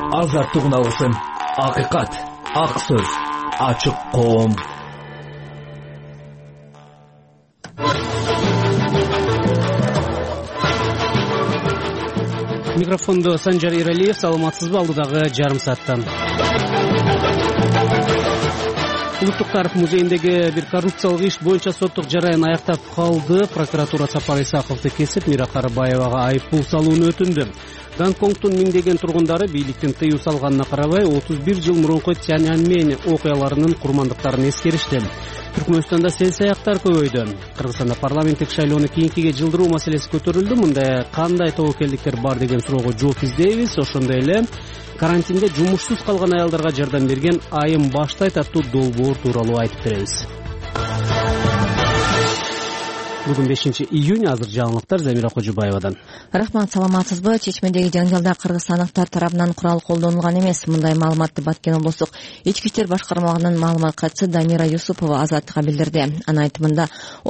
Азаттык үналгысым, акыйкат, ак сөз, ачык коом. Микрофондо Санжар Иралиев, саламатсызбы? Алдыдагы жарым сааттан Улуттук тарых музейиндеги бир коррупциялык иш боюнча соттук жараян аяктап калды. Прокуратура Сапар Исаковду кесип, Мира Карыбаевага айыппул салууну өтүндү. Гонконгдун миңдеген тургундары бийликтин тыюу салганына карабай 31 жыл мурунку Тяньаньмэнь окуяларынын курмандыктарын эскеришти. Түркмөнстанда сел-саяктар көбөйдү. Кыргызстанда парламенттик шайлоону кийинкиге жылдыруу маселеси көтөрүлдү. Мындай кандай тобокелдиктер бар деген суроого жооп издейбиз. Ошондой эле карантинде жумушсуз калган аялдарга жардам берген Айым Баштайт аттуу долбоор тууралуу айтып беребиз. Бүгүн 5-июнь, азыр жаңылыктар Замира Кожубаевадан. Рахмат, саламатсызбы? Чечмедеги жаңжалда кыргызстандыктар тарабынан курал колдонулган эмес. Мындай маалыматты Баткен облустук ички иштер башкармалыгынын маалымат катчысы Дамира Юсупова Азаттыкка билдирди. Анын айтымында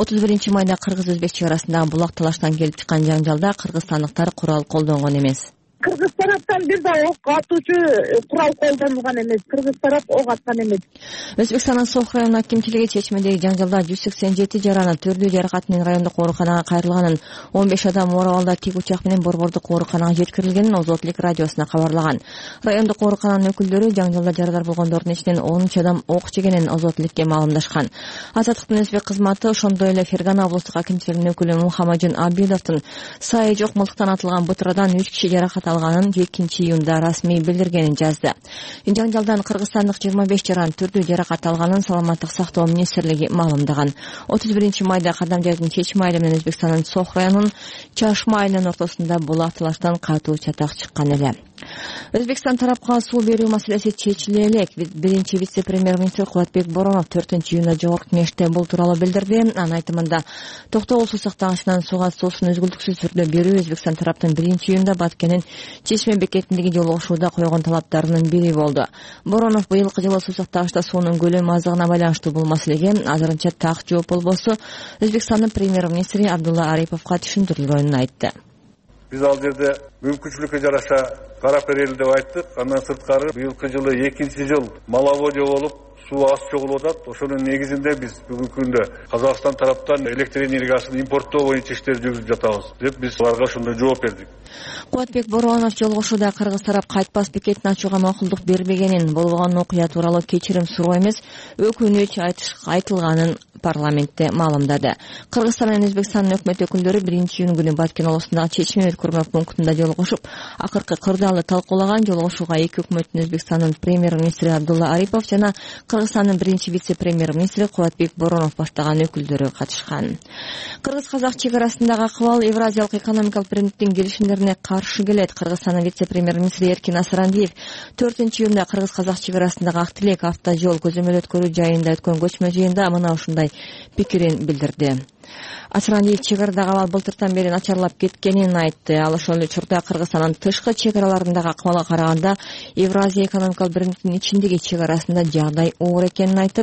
31 майда кыргыз-өзбек чек арасындагы булак талаштан келип чыккан жаңжалда кыргызстандыктар курал колдонгон эмес. Кыргыз тараптан бир да ок атуучу курал колдонулган эмес. Кыргыз тарап ок аткан эмес. Өзбекстандын Сох район акимчилиги чечмедеги жаңжалда 187 жараны түрдүү жаракат менен райондук ооруканага кайрылганын, 15 адам оорабалда тик учак менен борбордук ооруканага жеткирилгенин Озотлик радиосуна кабарлаган. Райондук оорукананын өкүлдөрү жаңжалда жарадар болгондордун ичинен 13 адам ок жегенин Озотликке маалымдашкан. Азаттыктын өзбек кызматы ошондой эле Фергана облустук акимчилигинин өкүлү Мухаммаджин Абидовдун сай жок мылтыктан атылган бутырадан 3 киши жаракат алганын 2-июнда расмий билдиргенин жазды. Жаңжалдан кыргызстандык 25 жаран түрдүү жаракат алганын Саламаттык сактоо министрлиги маалымдаган. 31 майда Кадамжайдын Чечме айылы менен Өзбекстандын Сох районунун Чашма айылынын ортосунда булак талаштан катуу чатак чыккан эле. Өзбекстан тарапка суу берүү маселеси чечиле элек. Биринчи вице-премьер-министр Кубатбек Боронов 4-июнда жогорку кеңеште бул тууралуу билдирди. Анын айтымында токтогул суу сактагычынан сууга суусун үзгүлтүксүз түрдө берүү Өзбекстан тараптын 1-июнда Баткендин Чечме бекетиндеги жолугушууда койгон талаптарынын бири болду. Боронов быйылкы жылы суу сактагычта суунун көлөмү аздыгына байланыштуу бул маселеге азырынча так жооп болбосо Өзбекстандын премьер-министри Абдулла Ариповго түшүндүрүлгөнүн айтты. Биз ал жерде мүмкүнчүлүккө жараша карап берели деп айттык. Андан сырткары быйылкы жылы 2-нчи жыл маловодье болуп суу аз чогулуп атат. Ошонун негизинде биз бүгүнкү күндө Казакстан тараптан электр энергиясын импорттоо боюнча иштер жүргүзүп жатабыз деп биз аларга ошондой жооп бердик. Кубатбек Боронов жолугушууда кыргыз тарап кайтпас бекетин ачууга макулдук бербегенин, болгон окуя тууралуу кечирим суроо эмес, өкүнүч айтылганын парламентте маалымдады. Кыргызстан менен Өзбекстандын өкмөт өкүлдөрү 1-июнь күнү Баткен облусундагы Чечме өткөрмө пунктунда жолугушуп, акыркы кырдаалды талкуулаган. Жолугушууга эки өкмөттүн Өзбекстандын премьер-министри Абдулла Арипов жана Кыргызстандын биринчи вице-премьер-министри Кубатбек Боронов баштаган өкүлдөрү катышкан. Кыргыз-казак чек арасындагы акыбал Евразиялык экономикалык биримдиктин келишимдерине каршы келет. Кыргызстандын вице-премьер-министри Эркин Асырандиев 4-июнда кыргыз-казак чек арасындагы Ак Тилек автожол көзөмөл өткөрүү жайында өткөн көчмө жыйында мына ушундай пикирин билдирди. Асырандиев чек арадагы абал былтыртан бери начарлап кеткенин айтты. Ал ошол учурда Кыргызстандын тышкы чек араларындагы акыбалга караганда Евразия экономикалык биримдиктин ичиндеги чек арасында жагдай оор экенин айтып,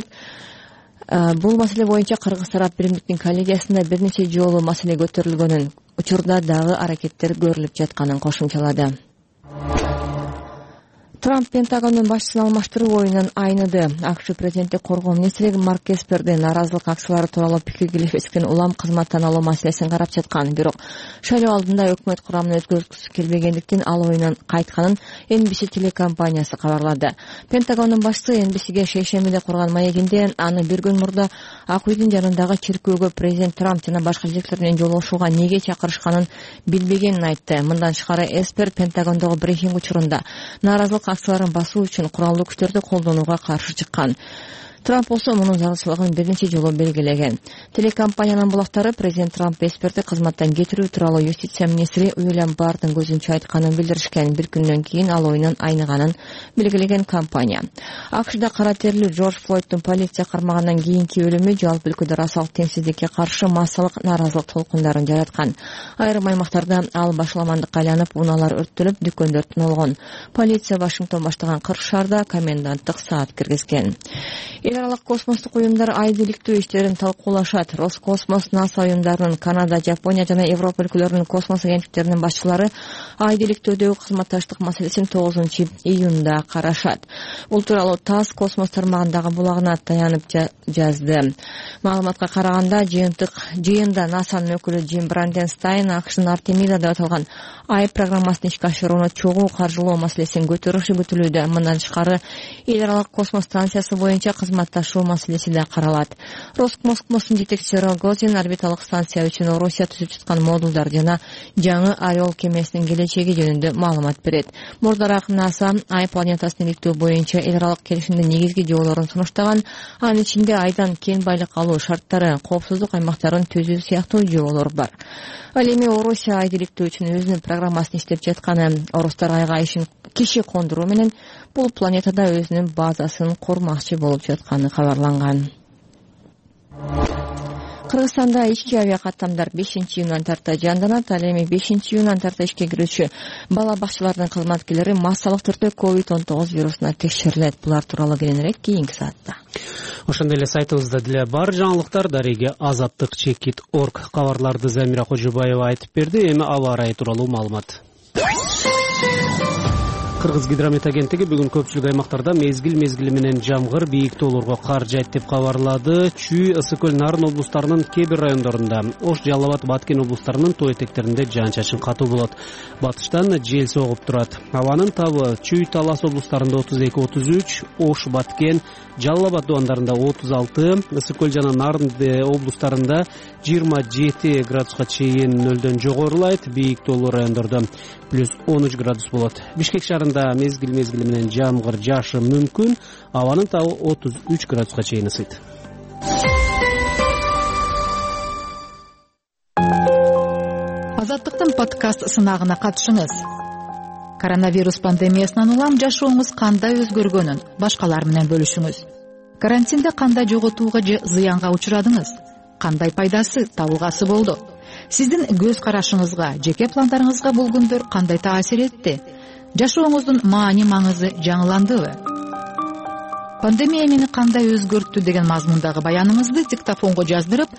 бул маселе боюнча Кыргыз тарап биримдиктин коллегиясында бир нече жолу маселе көтөрүлгөнүн, учурда дагы аракеттер көрүлүп жатканын кошумчалады. Трамп Пентагондун башчысын алмаштыруу оюнун айныды. АКШ президенттик коргоо министри Марк Эсперди нааразылык акциялары тууралуу пикир келишпестикин улам кызматтан алуу маселесин карап жаткан. Бирок шайлоо алдында өкмөт курамын өзгөрткүсү келбегендиктен ал оюндан кайтканын NBC телекомпаниясы кабарлады. Пентагондун башчысы NBCге шейшембиде курган маегинде аны бир күн мурда Ак үйдүн жанындагы чиркөөгө президент Трамп жана башка жетекчилер менен жолугушууга неге чакырышканын билбегенин айтты. Мындан тышкары Эспер Пентагондогу брифинг учурунда нааразылык акцияларын басуу үчүн куралдуу күчтөрдү колдонууга каршы чыккан. Трамп болсо мунун зарылчылыгын бир нече жолу белгилеген. Телекомпаниянын булактары президент Трамп Эсперди кызматтан кетирүү тууралуу юстиция министри Уильям Бардын көзүнчө айтканын билдиришкен. Бир күндөн кийин ал оюнун айныганын белгилеген компания. АКШда кара терлүү Джордж Флойдтун полиция кармагандан кийинки өлүмү жалпы өлкөдө расалык теңсиздикке каршы массалык нааразылык толкундарын жараткан. Айрым аймактарда ал башаламандыкка айланып, унаалар өрттөлүп, дүкөндөр тоналгон. Полиция Вашингтон баштаган 40 шаарда коменданттык саат киргизген. Эл аралык космостук уюмдар айды иликтөө иштерин талкуулашат. Роскосмос, НАСА уюмдарынын, Канада, Жапония жана Европа өлкөлөрүнүн космос агенттиктеринин башчылары айды иликтөөдөгү кызматташтык маселесин 9-июнда карашат. Бул тууралуу ТАСС космос тармагындагы булагына таянып жазды. Маалыматка караганда, жыйында НАСАнын өкүлү Джим Бранденстайн АКШнын Артемида деп аталган ай программасын ишке ашырууну чогуу каржылоо маселесин көтөрүшү күтүлүүдө. Мындан тышкары, эл аралык космос станциясы боюнча кызматташуу маселеси да каралат. Роскосмостун жетекчиси Рогозин орбиталык станция үчүн Орусия түзүп жаткан модулдар жана жаңы Орел кемесинин келечеги жөнүндө маалымат берет. Мурдараак НАСА ай планетасын иликтөө боюнча эл аралык келишимдин негизги жоболорун сунуштаган, анын ичинде айдан кен байлык алуу шарттары, коопсуздук аймактарын түзүү сыяктуу жоболор бар. Ал эми Орусия айды иликтөө үчүн өзүнүн программасын иштеп жатканы, орустар айга киши кондуруу менен бул планетада өзүнүн базасын курмакчы болуп жатканы кабарланган. Кыргызстанда ички авиа каттамдар 5-июндан тарта жанданат. Ал эми 5-июндан тарта ишке кирүүчү бала бакчаларынын кызматкерлери массалык түрдө COVID-19 вирусуна текшерилет. Булар тууралуу кийинирээк кийинки саатта. Ошондой эле сайтыбызда деле бар жаңылыктар. Дареге азаттык chekit.org кабарларды Замира Кожубаева айтып берди. Эми аба ырайы тууралуу маалымат. Кыргыз гидромет агенттиги бүгүн көпчүлүк аймактарда мезгил менен жамгыр, бийик тоолорго кар жайт деп кабарлады. Чүй, Ысык-Көл, Нарын облустарынын кээ бир райондорунда, Ош, Жалал Абад, Баткен облустарынын тоо этектеринде жаан-чачын катуу болот. Батыштан жел согуп турат. Абанын табы Чүй, Талас облустарында 32-33, Ош, Баткен, Жалал Абад дубандарында 36, Ысык-Көл жана Нарын облустарында 27 градуска чейин нөлдөн жогорулайт. Бийик тоолуу райондордо плюс 13 градус болот. Бишкек шаарында мезгил менен жамгыр жаашы мүмкүн. Абанын табы 33 градуска чейин ысыйт. Азаттыктын подкаст сынагына катышыңыз. Коронавирус пандемиясынан улам жашооңуз кандай өзгөргөнүн башкалар менен бөлүшүңүз. Карантинде кандай жоготууга же зыянга учурадыңыз? Кандай пайдасы, табылгасы болду? Сиздин көз карашыңызга, жеке пландарыңызга бул күндөр кандай таасир этти? Жашооңуздун маани-маңызы жаңыландыбы? Пандемия мени кандай өзгөрттү деген мазмундагы баяныңызды диктофонго жаздырып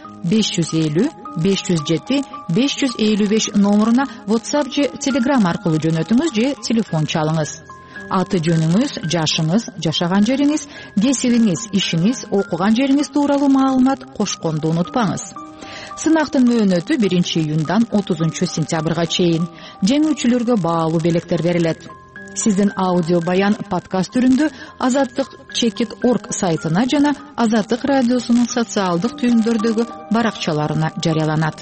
550-507-555 номуруна WhatsApp же Telegram аркылуу жөнөтүңүз же телефон чалыңыз. Аты жөнүңүз, жашыңыз, жашаган жериңиз, кесибиңиз, ишиңиз, окуган жериңиз тууралуу маалымат кошконду унутпаңыз. Сынактын мөөнөтү 1-июндан 30-сентябрга чейин. Жеңүүчүлөргө баалуу белектер берилет. Сиздин аудио баян подкаст түрүндө Азаттык chekit.org сайтына жана Азаттык радиосунун социалдык түйүндөрдөгү баракчаларына жарыяланат.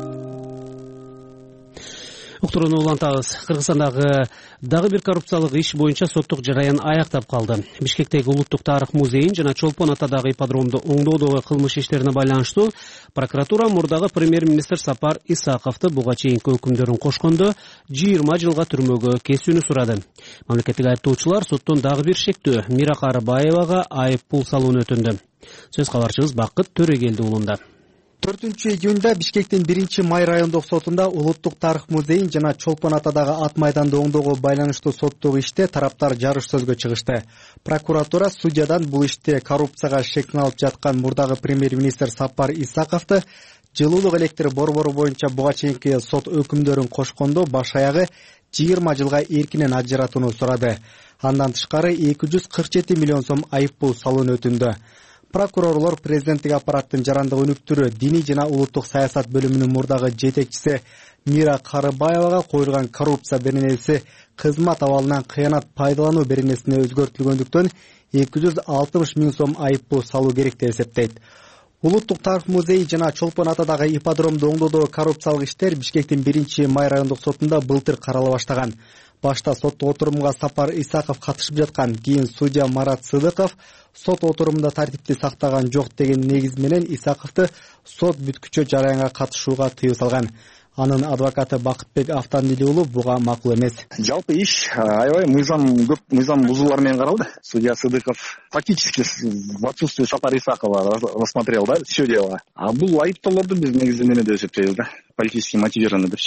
Уктурууну улантабыз. Кыргызстандагы дагы бир коррупциялык иш боюнча соттук жараян аяктап калды. Бишкектеги Улуттук тарых музейин жана Чолпон атадагы ипподромду оңдоодогу кылмыш иштерине байланыштуу прокуратура мурдагы премьер-министр Сапар Исаковду буга чейинки өкүмдөрүн кошкондо 20 жылга түрмөгө кесүүнү сурады. Мамлекеттик айыптоочулар соттон дагы бир шектөө Мира Карыбаевага айып пул салууну өтүндү. Сөз кабарчыбыз Бакыт Төрөгелди уулунда. 4-июнда Бишкектин 1-май райондук сотунда Улуттук тарых музейин жана Чолпон атадагы ат майданды оңдоого байланыштуу соттук иште тараптар жарыш сөзгө чыгышты. Прокуратура судьядан бул иште коррупцияга шек салып жаткан мурдагы премьер-министр Сапар Исаковду жылуулук электр борбору боюнча буга чейинки сот өкүмдөрүн кошкондо баш аягы 20 жылга эркинен ажыратууну сурады. Андан тышкары 247 миллион сом айып пул салууну өтүндү. Прокурорлор президенттик аппараттын жарандык өнүктүрүү, диний жана улуттук саясат бөлүмүнүн мурдагы жетекчиси Мира Карыбаевага коюлган коррупция беренеси кызмат абалынан кыянат пайдалануу беренесине өзгөртүлгөндүктөн 260 миң сом айып пул салуу керек деп эсептейт. Улуттук тарых музейи жана Чолпон атадагы ипподромду оңдоодогу коррупциялык иштер Бишкектин 1-май райондук сотунда былтыр карала баштаган. Башта соттук отурумга Сапар Исаков катышып жаткан, кийин судья Марат Сыдыков сот отурумунда тартипти сактаган жок деген негиз менен Исаковду сот бүткүчө жараянга катышууга тыюу салган. Анын адвокаты Бакытбек Автандили уулу буга макул эмес. Жалпы иш аябай көп мыйзам бузуулар менен каралды. Судья Сыдыков фактически в отсутствие Сапара Исакова рассмотрел, да, все дело. А бул айыптоолорду биз негизи менен деп эсептейбиз, да, политически мотивированный депчи.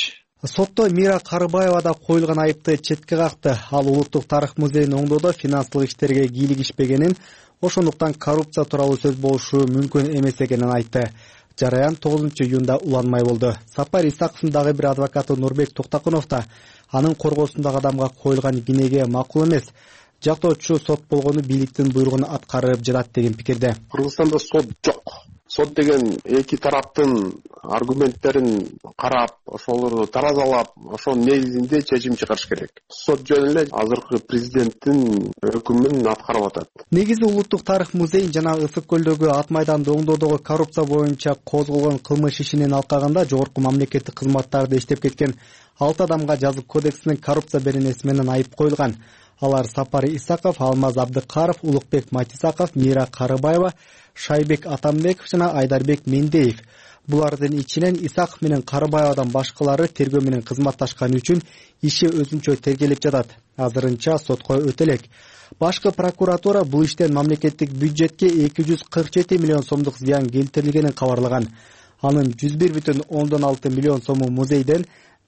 Сотто Мира Карыбаева коюлган айыпты четке какты. Ал Улуттук тарых музейин оңдоодо финансылык иштерге кийлигишпегенин, ошондуктан коррупция тууралуу сөз болушу мүмкүн эмес экенин айтты. Жараян 9-июнда уланмай болду. Сапар Исаковдун дагы бир адвокаты Нурбек Токтокунов да анын коргоосундагы адамга коюлган кинеге макул эмес. Жактоочу сот болгону бийликтин буйругун аткарып жатат деген пикирде. Кыргызстанда сот жок. Сот деген эки тараптын аргументтерин карап, ошолорду таразалап, ошонун негизинде чечим чыгарыш керек. Сот жөн эле азыркы президенттин өкүмүн аткарып атат. Негизи Улуттук тарых музейин жана Ысык көлдөгү ат майданды оңдоодогу коррупция боюнча козголгон кылмыш ишинин алкагында жогорку мамлекеттик кызматтарда иштеп кеткен 6 адамга жазык кодексинин коррупция беренеси менен айып коюлган. Алар Сапар Исаков, Алмаз Абдыкаров, Улукбек Матисаков, Мира Карыбаева, Шайбек Атамбеков жана Айдарбек Мендеев. Булардын ичинен Исаков менен Карыбаевадан башкалары тергөө менен кызматташканы үчүн иши өзүнчө тергелип жатат. Азырынча сотко өтө элек. Башкы прокуратура бул иштен мамлекеттик бюджетке 247 миллион сомдук зыян келтирилгенин кабарлаган. Анын 101,6 миллион сому музейден,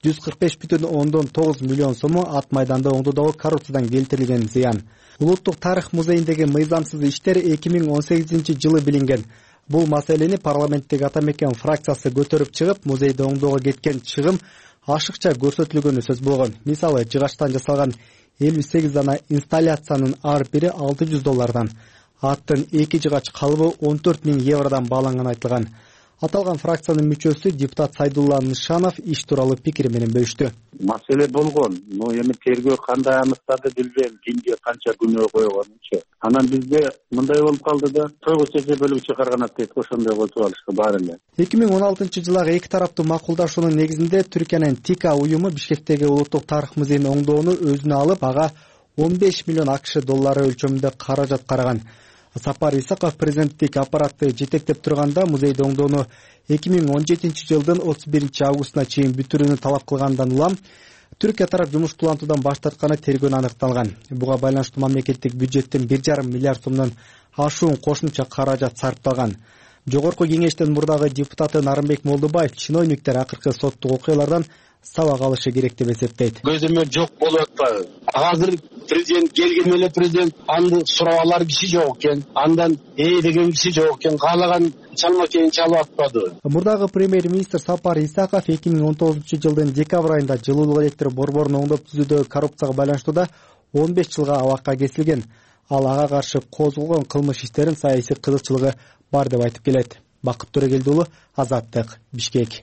145,9 миллион сому ат майданды оңдоодогу коррупциядан келтирилген зыян. Улуттук тарых музейиндеги мыйзамсыз иштер 2018-жылы билинген. Бул маселени парламенттеги ата мекен фракциясы көтөрүп чыгып, музейди оңдоого кеткен чыгым ашыкча көрсөтүлгөнү сөз болгон. Мисалы, жыгачтан жасалган 58 дана инсталляциянын ар бири $600. Аттын 2 жыгач калыбы 14 000 евродон бааланганы айтылган. Аталган фракциянын мүчөсү депутат Сайдулла Нышанов иш тууралуу пикир менен бөлүштү. Маселе болгон, но эми тергөө кандай аныктады билбейм, кимге канча күнөө койгонунчу. Анан бизде мындай болуп калды да, тогуз чече бөлүп чыгарганат дейт, ошондой болуп алышты баары эле. 2016-жылы эки тараптуу макулдашуунун негизинде Түркиянын ТИКА уюму Бишкектеги Улуттук тарых музейин оңдоону өзүнө алып, ага 15 миллион АКШ доллары өлчөмүндө каражат караган. Сапар Исаков президенттик аппаратты жетектеп турганда музейди оңдоону 2017-жылдын 31 августуна чейин бүтүрүүнү талап кылгандан улам Түркия тарап жумуш кылантуудан баш тартканы тергөөнү аныкталган. Буга байланыштуу мамлекеттик бюджеттин 1,5 миллиард сомдон ашуун кошумча каражат сарпталган. Жогорку кеңештин мурдагы депутаты Нарымбек Молдубаев чиновниктер акыркы соттук окуялардан сабак алышы керек деп эсептейт. Көзөмө жок болуп атпайбы? Азыр президент келген эле президент анды сурап алар киши жок экен, андан деген киши жок экен, каалаган чалмакейин чалып атпады. Мурдагы премьер-министр Сапар Исаков 2019-жылдын декабрь айында жылуулук электр борборун оңдоп түзүүдөгү коррупцияга байланыштуу 15 жылга абакка кесилген. Ал ага каршы козголгон кылмыш иштерин саясий кызыкчылыгы бар деп айтып келет. Бакыт Төрөгелди уулу, Азаттык, Бишкек.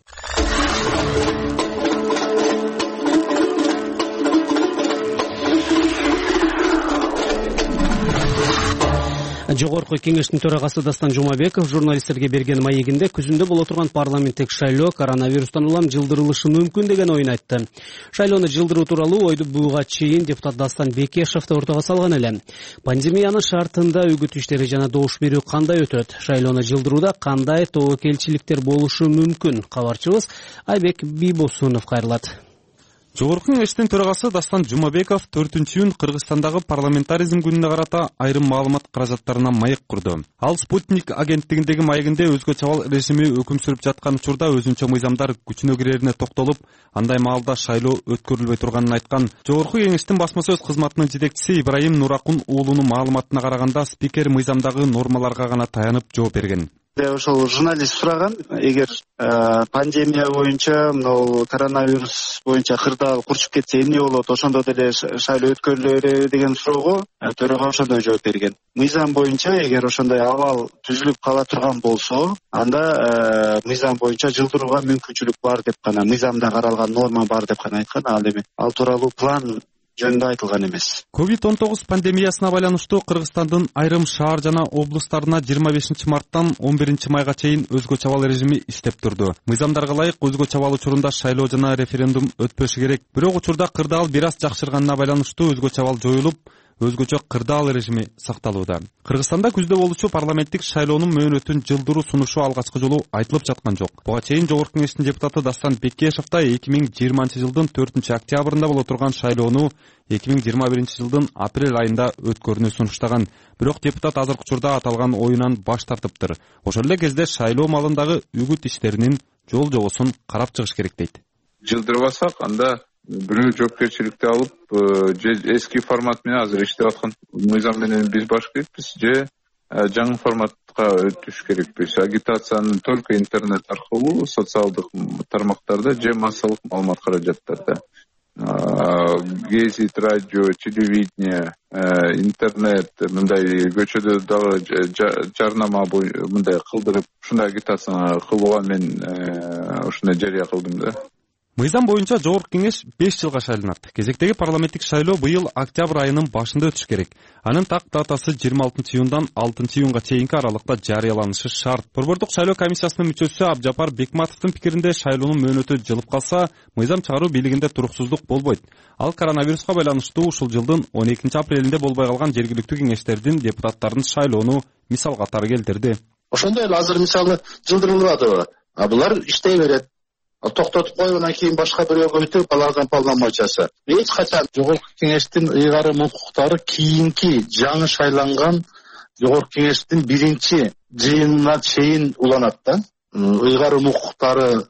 Жогорку кеңештин төрагасы Дастан Жумабеков журналисттерге берген маегинде күзүндө боло турган парламенттик шайлоо коронавирустан улам жылдырылышы мүмкүн деген оюн айтты. Шайлоону жылдыруу тууралуу ойду буга чейин депутат Дастан Бекешев да ортого салган эле. Пандемиянын шартында үгүт иштери жана добуш берүү кандай өтөт? Шайлоону жылдырууда кандай тобокелчиликтер болушу мүмкүн? Кабарчыбыз Айбек Бийбосунов кайрылат. Жогорку кеңештин төрагасы Дастан Жумабеков 4-июнь Кыргызстандагы парламентаризм күнүнө карата айрым маалымат каражаттарына маек курду. Ал Спутник агенттигиндеги маегинде өзгө чабал режими өкүм сүрүп жаткан учурда өзүнчө мыйзамдар күчүнө кирерине токтолуп, андай маалда шайлоо өткөрүлбөй турганын айткан. Жогорку кеңештин басма сөз кызматынын жетекчиси Ибраим Нуракун уулунун маалыматына караганда спикер мыйзамдагы нормаларга гана таянып жооп берген. Ошол журналист сураган, эгер пандемия боюнча, коронавирус боюнча кырдаал курчуп кетсе эмне болот, ошондо деле шайлоо өткөрүлөрү деген суроого төрага ошондой жооп берген. Мыйзам боюнча эгер ошондой абал түзүлүп кала турган болсо, анда мыйзам боюнча жылдырууга мүмкүнчүлүк бар деп гана, мыйзамда каралган норма бар деп гана айткан. Ал эми ал тууралуу план жөнүндө айтылган эмес. COVID-19 пандемиясына байланыштуу Кыргызстандын айрым шаар жана облустарына 25 марттан 11 майга чейин өзгө чабал режими иштеп турду. Мыйзамдарга ылайык өзгө чабал учурунда шайлоо жана референдум өтпөшү керек. Бирок учурда кырдаал бир аз жакшырганына байланыштуу өзгө чабал жоюлуп, өзгөчө кырдаал режими сакталууда. Кыргызстанда күздө болуучу парламенттик шайлоонун мөөнөтүн жылдыруу сунушу алгачкы жолу айтылып жаткан жок. Буга чейин жогорку кеңештин депутаты Дастан Бекешев да 2020-жылдын 4-октябрында боло турган шайлоону 2021-жылдын апрель айында өткөрүүнү сунуштаган. Бирок депутат азыркы учурда аталган оюнан баш тартыптыр. Ошол эле кезде шайлоо малындагы үгүт иштеринин жол жобосун карап чыгыш керек дейт. жылдырбасак анда бирөө жоопкерчиликти алып же эски формат менен азыр иштеп аткан мыйзам менен биз баш керекпиз же жаңы форматка өтүш керекпиз. Агитацияны только интернет аркылуу социалдык тармактарда же массалык маалымат каражаттарда, гезит, радио, телевидение, интернет мындай көчөдө дагы жарнама мындай кылдырып ушундай агитацияны кылууга мен ушундай жарыя кылдым да. Мыйзам боюнча жогорку кеңеш 5 жылга шайланат. Кезектеги парламенттик шайлоо быйыл октябрь айынын башында өтүш керек. Анын так датасы 26 июндан 6 июнга чейинки аралыкта жарыяланышы шарт. Борбордук шайлоо комиссиясынын мүчөсү Абжапар Бекматовдун пикиринде шайлоонун мөөнөтү жылып калса, мыйзам чыгаруу бийлигинде туруксуздук болбойт. Ал коронавируска байланыштуу ушул жылдын 12 апрелинде болбой калган жергиликтүү кеңештердин депутаттарын шайлоону мисал катары келтирди. Ошондой эле азыр мисалы жылдырылып атабы? Булар иштей берет. Токтотуп коюп, анан кийин башка бирөөгө өтүп, алардан полномочиясы. Эч качан жогорку кеңештин ыйгарым укуктары кийинки жаңы шайланган жогорку кеңештин биринчи жыйынына чейин уланат да. Ыйгарым укуктары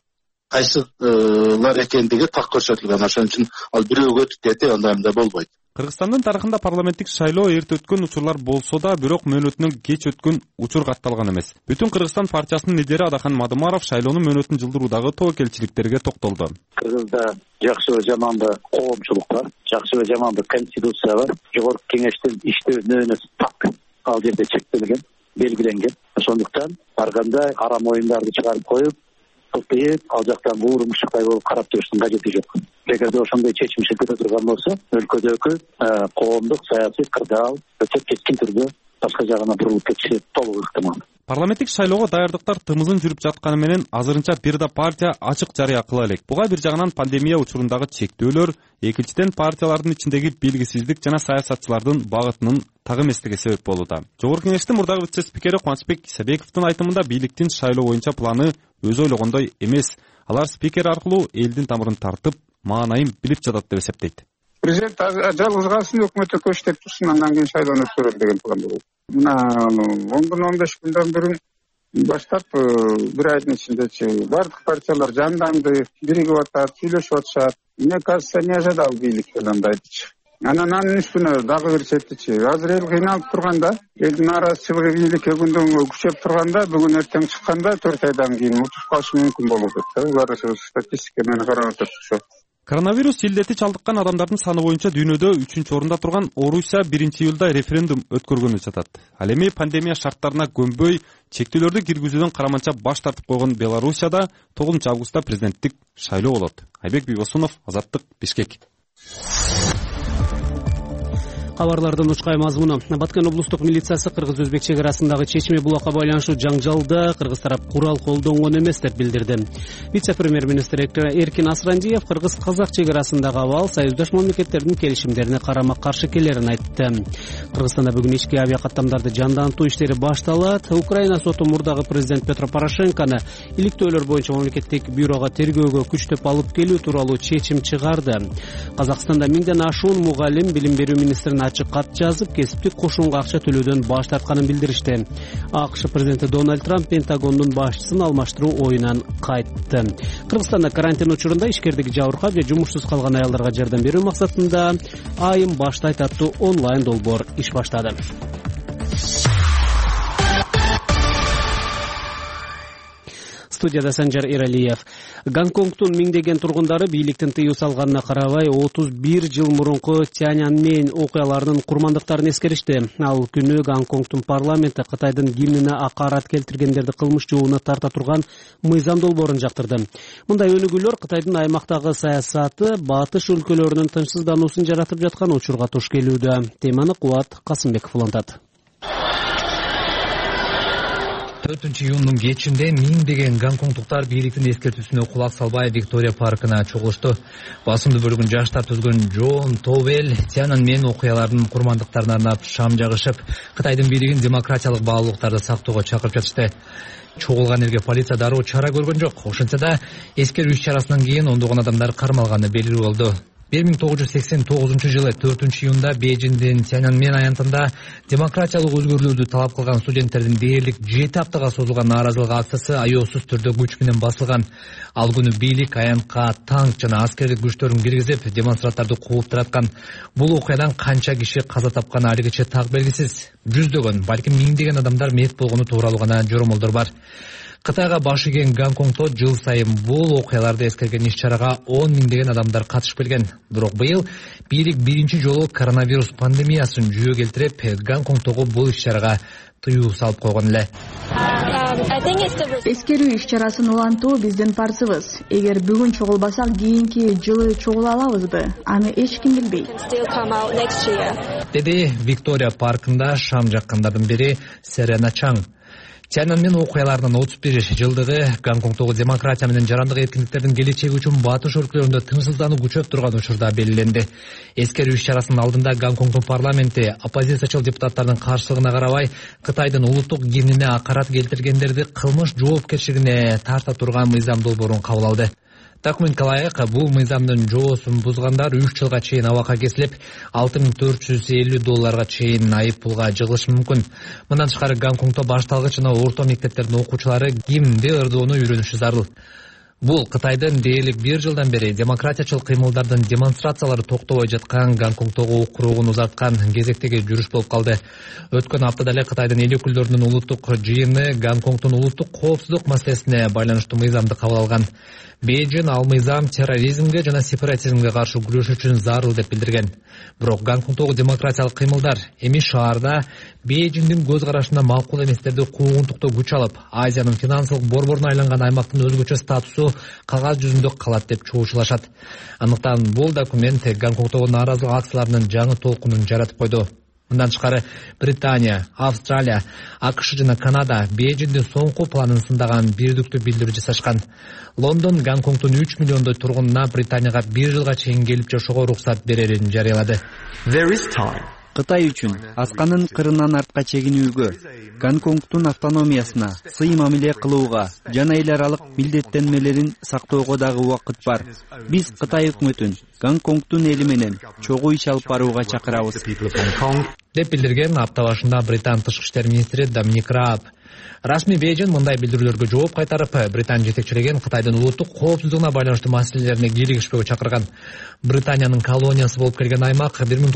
кайсылар экендиги так көрсөтүлгөн. Ошон үчүн ал бирөөгө өтүп кетти, андай болбойт. Кыргызстандын тарыхында парламенттик шайлоо эрте өткөн учурлар болсо да, бирок мөөнөтүнөн кеч өткөн учур катталган эмес. Бүтүн Кыргызстан партиясынын лидери Адахан Мадымаров шайлоонун мөөнөтүн жылдыруудагы тобокелчиликтерге токтолду. Кыргызда жакшы жаманды коомчулук бар, жакшы жаманды конституция бар. Жогорку кеңештин иштөө мөөнөтү так ал жерде чектелген, белгиленген. Ошондуктан барганда арам оюндарды чыгарып коюп, топейип, ал жактан буурумушуктай болуп карап туруштун кажети жок. Эгерде ошондой чечим чыгып турган болсо, өлкөдөгү коомдук саясий кырдаал өтө кескин түрдө башка жагына бурулуп кетиши толук ыктымал. Парламенттик шайлоого даярдыктар тымызын жүрүп жатканы менен азырынча бир да партия ачык жарыя кыла элек. Буга бир жагынан пандемия учурундагы чектөөлөр, экинчиден партиялардын ичиндеги белгисиздик жана саясатчылардын багытынын так эместиги себеп болууда. Жогорку кеңештин мурдагы вице-спикери Кубанычбек Исабековдун айтымында бийликтин шайлоо боюнча планы өзү ойлогондой эмес. Алар спикер аркылуу элдин тамырын тартып, маанайын билип жатат деп эсептейт. Президент жалгыз калсын, өкмөттө көчтөп турсун, андан кийин шайлоону өткөрөлү деген план болот. Мына 10 күн 15 күндөн бери баштап бир айдын ичиндечи бардык партиялар жанданды, биригип атат, сүйлөшүп атышат. Мне кажется, не ожидал бийлик андайчы. Анын үстүнө дагы бир четичи. Азыр эл кыйналып турганда, элдин нааразычылыгы бийликке күндөн күчөп турганда, бүгүн эртең чыкканда 4 айдан кийин утуп калышы мүмкүн болуп атат. Булар статистика менен карап атышат. Коронавирус илдети чалдыккан адамдардын саны боюнча дүйнөдө 3-орунда турган Орусия 1-июлда референдум өткөргөнү жатат. Ал эми пандемия шарттарына көнбөй, чектөөлөрдү киргизүүдөн караманча баш тартып койгон Белоруссияда 9-августта президенттик шайлоо болот. Айбек Бибосунов, Азаттык, Бишкек. Кабарлардын учкай мазмуну. Баткен облустук милициясы кыргыз-өзбек чек арасындагы чечме булакка байланыштуу жаңжалда кыргыз тарап курал колдонгон эмес деп билдирди. Вице-премьер-министр Эркин Асрандиев кыргыз-казак чек арасындагы абал союздаш мамлекеттердин келишимдерине карама-каршы келерин айтты. Кыргызстанда бүгүн ички авиакаттамдарды жандантуу иштери башталат. Украина соту мурдагы президент Петро Порошенкону иликтөөлөр боюнча мамлекеттик бюрого тергөөгө күчтөп алып келүү тууралуу чечим чыгарды. Казакстанда 1000ден ашуун мугалим билим берүү министрин ачык кат жазып, кесиптик кошунга акча төлөөдөн баш тартканын билдиришти. АКШ президенти Дональд Трамп Пентагондун башчысын алмаштыруу оюнан кайтты. Кыргызстанда карантин учурунда ишкердиги жабыркап же жумушсуз калган аялдарга жардам берүү максатында айым баштайт аттуу онлайн долбоор иш баштады. Студияда Санжар Иралиев. Гонконгтун миңдеген тургундары бийликтин тыюу салганына карабай 31 жыл мурунку Тяньаньмэнь окуяларынын курмандыктарын эскеришти. Ал күнү Гонконгтун парламенти Кытайдын гимнине акарат келтиргендерди кылмыш жообуна тарта турган мыйзам долбоорун жактырды. Мындай өнүгүүлөр Кытайдын аймактагы саясаты батыш өлкөлөрүнүн тынчсыздануусун жаратып жаткан учурга туш келүүдө. Теманы Кубат Касымбеков улантат. 4-июндун кечинде миңдеген гонконгдуктар бийликтин эскертүүсүнө кулак салбай Виктория паркына чогулушту. Басымдуу бөлүгүн жаштар түзгөн Джон Товел Тяньаньмэнь окуяларынын курмандыктарына арнап шам жагышып, Кытайдын бийлигин демократиялык баалуулуктарды сактоого чакырып жатышты. Чогулган элге полиция дароо чара көргөн жок. Ошентсе да эскерүү иш-чарасынан кийин ондогон адамдар кармалганы белгилүү болду. 1989-жылы 4-июнда Бейжиңдин Тяньаньмэн аянтында демократиялык өзгөрүүлөрдү талап кылган студенттердин дээрлик 7 аптага созулган нааразылык акциясы аеосуз түрдө күч менен басылган. Ал күнү бийлик аянтка танк жана аскердик күчтөрүн киргизип, демонстранттарды кууп тараткан. Бул окуядан канча киши каза тапканы алигиче так белгисиз. Жүздөгөн, балким миңдеген адамдар мейит болгону тууралуу гана жоромолдор бар. Кытайга баш ийген Гонконгдо жыл сайын бул окуяларды эскерген иш-чарага 10 миңдеген адамдар катышып келген. Бирок быйыл бийлик биринчи жолу коронавирус пандемиясын жүйө келтирип, Гонконгдогу бул иш-чарага тыюу салып койгон эле. Эскерүү иш-чарасын улантуу биздин парсыбыз. Эгер бүгүн чогулбасак, кийинки жылы чогула алабызбы? Аны эч ким билбейт. Деди Виктория паркында шам жаккандардын бири Серена Чаң. Тяньаньмэн окуяларынын 31 жылдыгы Гонконгдогу демократия менен жарандык эркиндиктердин келечеги үчүн батыш өлкөлөрүндө тынчсыздануу күчөп турган учурда белгиленди. Эскерүү иш-чарасынын алдында Гонконгдун парламенти оппозициячыл депутаттардын каршылыгына карабай Кытайдын улуттук гимнине акарат келтиргендерди кылмыш жоопкерчилигине тарта турган мыйзам долбоорун кабыл алды. Такминге ылайык, бул мыйзамдын жоосун бузгандар 3 жылга чейин абакка кесилип, $6,450 чейин айып пулга жыгылышы мүмкүн. Мындан тышкары Гонконгдо башталгыч жана орто мектептердин окуучулары гимнди ырдоону үйрөнүшү зарыл. Бул Кытайдын дээрлик 1 жылдан бери демократиячыл кыймылдардын демонстрациялары токтобой жаткан Гонконгдогу куругун узарткан кезектеги жүрүш болуп калды. Өткөн аптада эле Кытайдын эл өкүлдөрүнүн улуттук жыйыны Гонконгдун улуттук коопсуздук маселесине байланыштуу мыйзамды кабыл алган. Бейжиң ал мыйзам терроризмге жана сепаратизмге каршы күрөш үчүн зарыл деп билдирген. Бирок Гонконгдогу демократиялык кыймылдар эми шаарда Бейжиңдин көз карашына макул эместерди куугунтуктоо күч алып, Азиянын финансылык борборуна айланган аймактын өзгөчө статусу кагаз жүзүндө калат деп чогулушулашат. Андыктан бул документ Гонконгдогу нааразылык акцияларынын жаңы толкунун жаратып койду. Мындан тышкары Британия, Австралия, АКШ жана Канада Бейжиңдин соңку планын сындаган бирдиктүү билдирүү жасашкан. Лондон Гонконгдун 3 миллиондой тургунуна Британияга 1 жылга чейин келип жашоого уруксат берерин жарыялады. Кытай үчүн асканын кырынан артка чегинүүгө, Гонконгдун автономиясына сый мамиле кылууга жана эл аралык милдеттенмелерин сактоого дагы убакыт бар. Биз Кытай өкмөтүн Гонконгдун эли менен чогуу иш алып барууга чакырабыз, деп билдирген апта башында Британ тышкы иштер министри Доминик Рааб. Расмий Бейжиң мындай билдирүүлөргө жооп кайтарып, Британия жетекчилеген Кытайдын улуттук коопсуздугуна байланыштуу маселелерине кийлигишпөөгө чакырган. Британиянын колониясы болуп келген аймак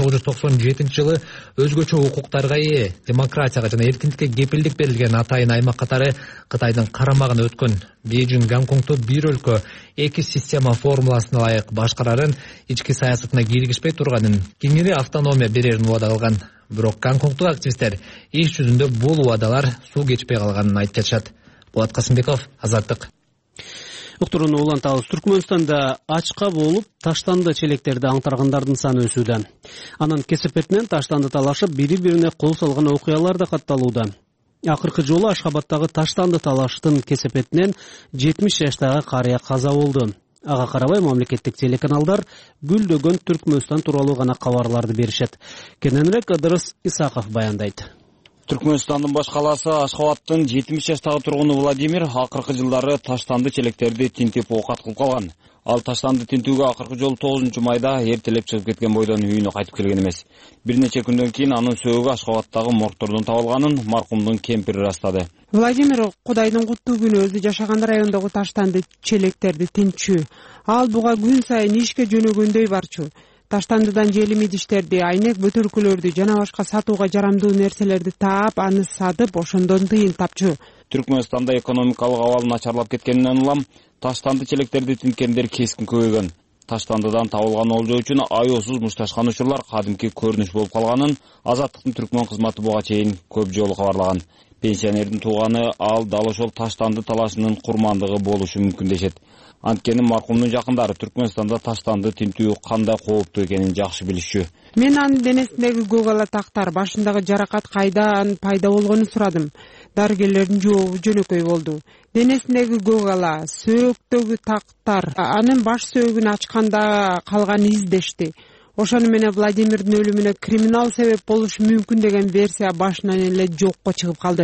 1997 жылы өзгөчө укуктарга ээ, демократияга жана эркиндикке кепилдик берилген атайын аймак катары Кытайдын карамагына өткөн. Бейжиң Гонконгду бир өлкө, эки система формуласына ылайык башкарарын, ички саясатына кийлигишпей турганын, кеңири автономия берерин убада кылган. Бирок Гонконгдук активисттер иш жүзүндө бул убадалар суу кечпей калганын айтып жатышат. Болот Касымбеков, Азаттык. Уктурууну улантабыз. Түркмөнстанда ачка болуп таштанды челектерди аңтаргандардын саны өсүүдө. Анын кесепетинен таштанды талашып, бири-бирине кол салган окуялар да катталууда. Акыркы жолу Ашхабадтагы таштанды талаштын кесепетинен 70 жаштагы карыя каза болду. Ага карабай мамлекеттик телеканалдар гүлдөгөн Түркмөнстан тууралуу гана кабарларды беришет. Кененирээк Ыдырыс Исаков баяндайт. Түркмөнстандын баш калаасы Ашхабадтын 70 жаштагы тургуну Владимир акыркы жылдары таштанды челектерди тинтип оокат кылып калган. Ал таштанды тинтүүгө акыркы жолу 9-майда эртелеп чыгып кеткен бойдон үйүнө кайтып келген эмес. Бир нече күндөн кийин анын сөөгү Ашхабадтагы моргтордон табылганын маркумдун кемпири ырастады. Владимир Кудайдын куттуу күнү өзү жашаган райондогу таштанды челектерди тинтчү. Ал буга күн сайын ишке жөнөгөндөй барчу. Таштандыдан желим идиштерди, айнек бөтөлкөлөрдү жана башка сатууга жарамдуу нерселерди таап, аны сатып, ошондон тыйын тапчу. Түркмөнстанда экономикалык абал начарлап кеткенинен улам таштанды челектерди тинткендер кескин көбөйгөн. Таштандыдан табылган олжо үчүн аеосуз мушташкан учурлар кадимки көрүнүш болуп калганын Азаттыктын түркмөн кызматы буга чейин көп жолу кабарлаган. Пенсионердин тууганы ал дал ошол таштанды талашынын курмандыгы болушу мүмкүн дешет. Анткени маркумдун жакындары Түркмөнстанда таштанды тинтүү кандай кооптуу экенин жакшы билишчү. Мен анын денесиндеги көк ала тактар, башындагы жаракат кайдан пайда болгонун сурадым. Дарыгерлердин жообу жөнөкөй болду. Денесиндеги көк ала, сөөктөгү тактар, анын баш сөөгүн ачканда калган издешти. Ошону менен Владимирдин өлүмүнө криминал себеп болушу мүмкүн деген версия башынан эле жокко чыгып калды.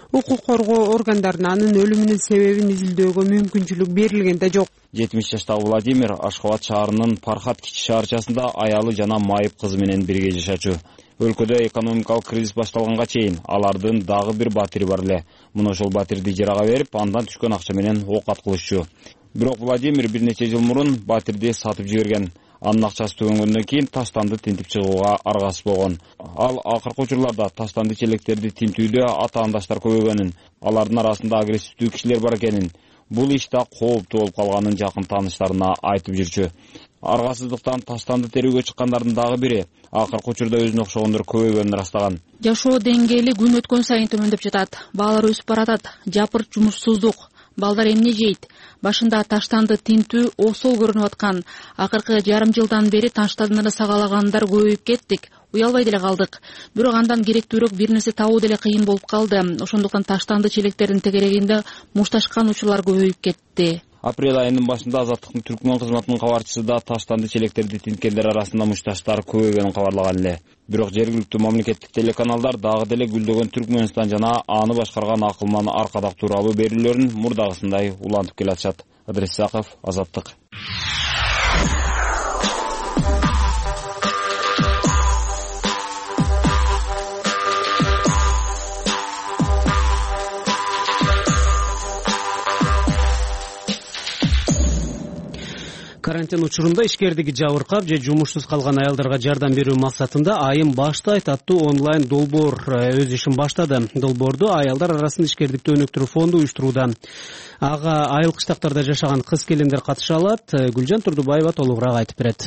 укук коргоо органдарына анын өлүмүнүн себебин изилдөөгө мүмкүнчүлүк берилген да жок. 70 жаштагы Владимир Ашхабад шаарынын Пархат кичи шаарчасында аялы жана майып кызы менен бирге жашачу. Өлкөдө экономикалык кризис башталганга чейин алардын дагы бир батири бар эле. Мына ошол батирди ижарага берип, андан түшкөн акча менен оокат кылышчу. Бирок Владимир бир нече жыл мурун батирди сатып жиберген. Анын акчасы түгөнгөндөн кийин таштанды тинтип чыгууга аргасыз болгон. Ал акыркы учурларда таштанды челектерди тинтүүдө атаандаштар көбөйгөнүн, алардын арасында агрессивдүү кишилер бар экенин, бул иш да кооптуу болуп калганын жакын тааныштарына айтып жүрчү. Аргасыздыктан таштанды терүүгө чыккандардын дагы бири акыркы учурда өзүнө окшогондор көбөйгөнүн ырастаган. Жашоо деңгээли күн өткөн сайын төмөндөп жатат. Баалар өсүп баратат. Жапырт жумушсуздук. Балдар эмне жейт? Башында таштанды тинтүү осол көрүнүп аткан. Акыркы жарым жылдан бери таштандыны сагалагандар көбөйүп кеттик. Уялбай деле калдык. Бирок андан керектүүрөөк бир нерсе табуу деле кыйын болуп калды. Ошондуктан таштанды челектердин тегерегинде мушташкан учурлар көбөйүп кетти. Апрель айынын башында Азаттыктын Түркмөн кызматынын кабарчысы да таштанды челектерди тинткендер арасында мушташтар көбөйгөнүн кабарлаган эле. Бирок жергиликтүү мамлекеттик телеканалдар дагы деле гүлдөгөн Түркмөнстан жана аны башкарган Акылман Аркадак тууралуу берүүлөрүн мурдагысындай улантып келатышат. Ыдрис Саков, Азаттык. Карантин учурунда ишкердиги жабыркап же жумушсуз калган аялдарга жардам берүү максатында Айым баштайт аттуу онлайн долбоор өз ишин баштады. Долбоорду аялдар арасында ишкердикти өнүктүрүү фонду уюштурууда. Ага айыл кыштактарда жашаган кыз келиндер катыша алат. Гүлжан Турдубаева толугураак айтып берет.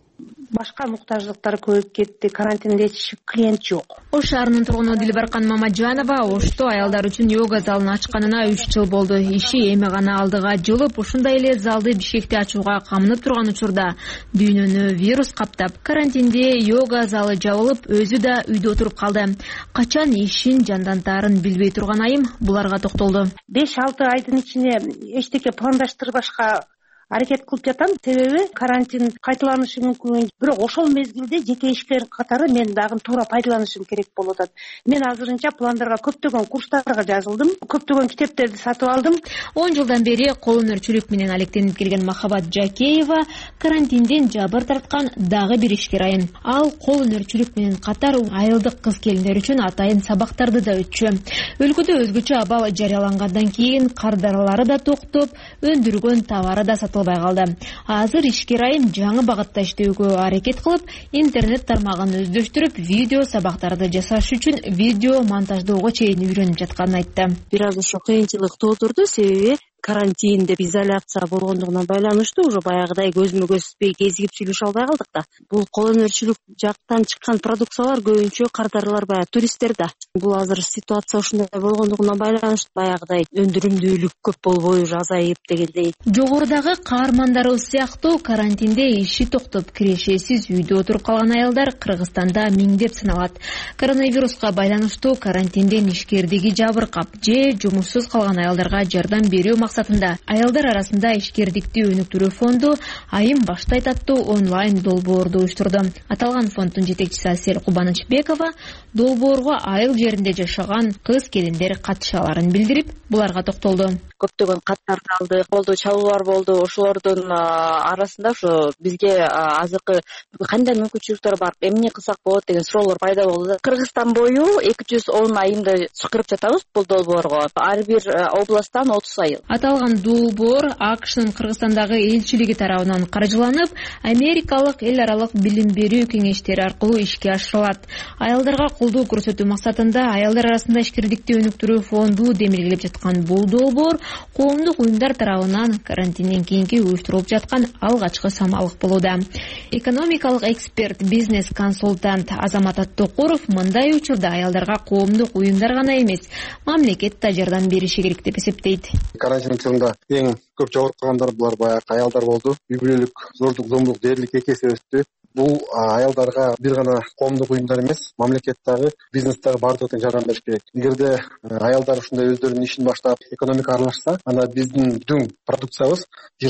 Башка муктаждыктар көбөйүп кетти. Карантинде эч клиент жок. Ош шаарынын тургуну Дилбаркан Мамаджанова Ошто аялдар үчүн йога залын ачканына 3 жыл болду. Иши эми гана алдыга жылып, ушундай эле залды Бишкекте ачууга камынып турган учурда дүйнөнү вирус каптап, карантинде йога залы жабылып, өзү да үйдө отуруп калды. Качан ишин жандантаарын билбей турган Айым буларга токтолду. 5-6 айдын ичинде эчтеке пландаштырбашка аракет кылып жатам, себеби карантин кайталанышы мүмкүн. Бирок ошол мезгилде жеке ишкер катары мен дагы туура пайдаланышым керек болуп атат. Мен азырынча пландарга көптөгөн курстарга жазылдым, көптөгөн китептерди сатып алдым. 10 жылдан бери кол өнөрчүлүк менен алектенип келген Махабат Жакеева карантинден жабыр тарткан дагы бир ишкер айым. Ал кол өнөрчүлүк менен катар айылдык кыз келиндер үчүн атайын сабактарды да өтчү. Өлкөдө өзгөчө абал жарыялангандан кийин кардаралары да токтоп, өндүргөн товары да сатылбай калды. Азыр ишкер айым жаңы багытта иштөөгө аракет кылып, интернет тармагын өздөштүрүп, видео сабактарды жасаш үчүн видео монтаждоого чейин үйрөнүп жатканын айтты. Бир аз ошо кыйынчылык туудурду, себеби карантин деп изоляция болгондугуна байланыштуу уже баягыдай көзмө көзбөй кезигип сүйлөшө албай калдык да. Бул кол өнөрчүлүк жактан чыккан продукциялар көбүнчө кардарлар баягы туристтер да. Бул азыр ситуация ушундай болгондугуна байланыштуу баягыдай өндүрүмдүүлүк көп болбой уже азайып дегендей. Жогорудагы каармандарыбыз сыяктуу карантинде иши токтоп, кирешесиз үйдө отуруп калган аялдар Кыргызстанда миңдеп саналат. Коронавируска байланыштуу карантинден ишкердиги жабыркап же жумушсуз калган аялдарга жардам берүү максатында аялдар арасында ишкердикти өнүктүрүү фонду Айым баштайт аттуу онлайн долбоорду уюштурду. Аталган фонддун жетекчиси Асель Кубанычбекова долбоорго айыл жеринде жашаган кыз келиндер катыша аларын билдирип, буларга токтолду. Көптөгөн каттарды алдык, болду чалуулар болду. Ошолордун арасында ошо бизге азыркы кандай мүмкүнчүлүктөр бар, эмне кылсак болот деген суроолор пайда болду. Кыргызстан бою 210 айымды чакырып жатабыз бул долбоорго. Ар бир областтан 30 айыл. Аталган долбоор АКШнын Кыргызстандагы элчилиги тарабынан каржыланып, Америкалык эл аралык билим берүү кеңештери аркылуу ишке ашырылат. Аялдарга колдоо көрсөтүү максатында аялдар арасында ишкердикти өнүктүрүү фонду демилгелеп жаткан бул долбоор коомдук уюмдар тарабынан карантинден кийинки уюштурулуп жаткан алгачкы самалык болууда. Экономикалык эксперт, бизнес-консультант Азамат Аттокуров мындай учурда аялдарга коомдук уюмдар гана эмес, мамлекет да жардам бериши керек деп эсептейт. Карантин учурунда эң көп жабыркагандар булар баягы аялдар болду. Үй бүлөлүк зордук, зомдук дээрлик 2 эсе өстү. Бул аялдарга бир гана коомдук уюмдар эмес, мамлекет дагы, бизнес дагы бардыгы тең жардам бериш керек. Эгерде аялдар ушундай өздөрүнүн ишин баштап, экономика аралашса, анда биздин дүң продукциябыз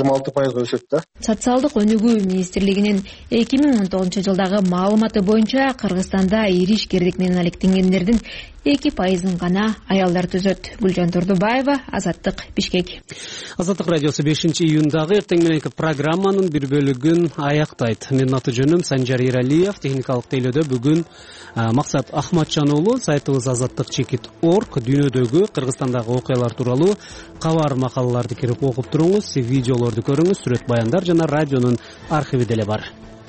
26% өсөт да. Социалдык өнүгүү министрлигинин 2019 жылдагы маалыматы боюнча Кыргызстанда ири ишкердик менен алектенгендердин 2% гана аялдар түзөт. Гүлжан Турдубаева, Азаттык, Бишкек. Азаттык радиосу 5-июндагы эртең мененки программанын бир бөлүгүн аяктайт. Менин аты жөнүм Санжар Иралиев. Техникалык тейлөөдө бүгүн Максат Ахматжан уулу. Сайтыбыз azattik.org дүйнөдөгү Кыргызстандагы окуялар тууралуу кабар макалаларды кирип окуп туруңуз, видеолорду көрүңүз, сүрөт баяндар жана радионун архиви деле бар.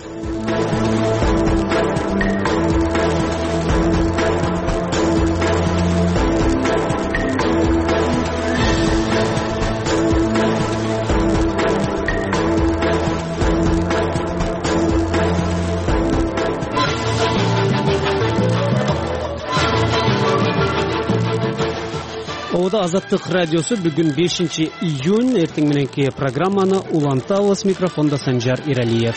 Азаттык радиосу бүгүн 5-июнь эртең мененки программаны улантабыз. Микрофонда Санжар Иралиев.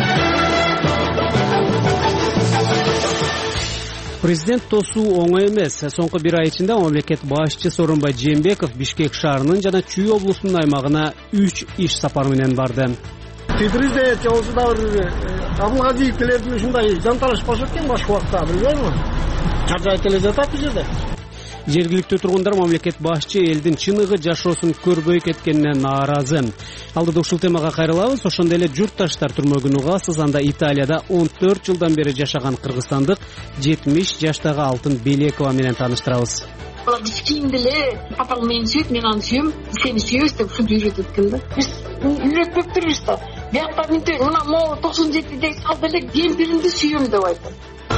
Президент тосуу оңой эмес. Соңку бир ай ичинде мамлекет башчысы Сооронбай Жээнбеков Бишкек шаарынын жана Чүй облусунун аймагына 3 иш сапары менен барды. Президент жолсу да бир Абылгазиевдин ушундай жанталаш болуп кеткен башка убакта, билбейсизби? Чарчайып эле жатат бул жерде. Жергиликтүү тургундар мамлекет башчы элдин чыныгы жашоосун көрбөй кеткенине нааразы. Алдыда ушул темага кайрылабыз. Ошондой эле журтташтар түрмөгүн угасыз. Анда Италияда 14 жылдан бери жашаган кыргызстандык 70 жаштагы Алтын Белекова менен тааныштырабыз. Биз кийинде эле папаң мени сүйөт, мен аны сүйөм, сени сүйөбүз деп ушинтип үйрөтүп эткем да. Биз үйрөтпөп турбуз да. Биякта мынтип мына могу 97-деги салды эле кемпиримди сүйөм деп айтат.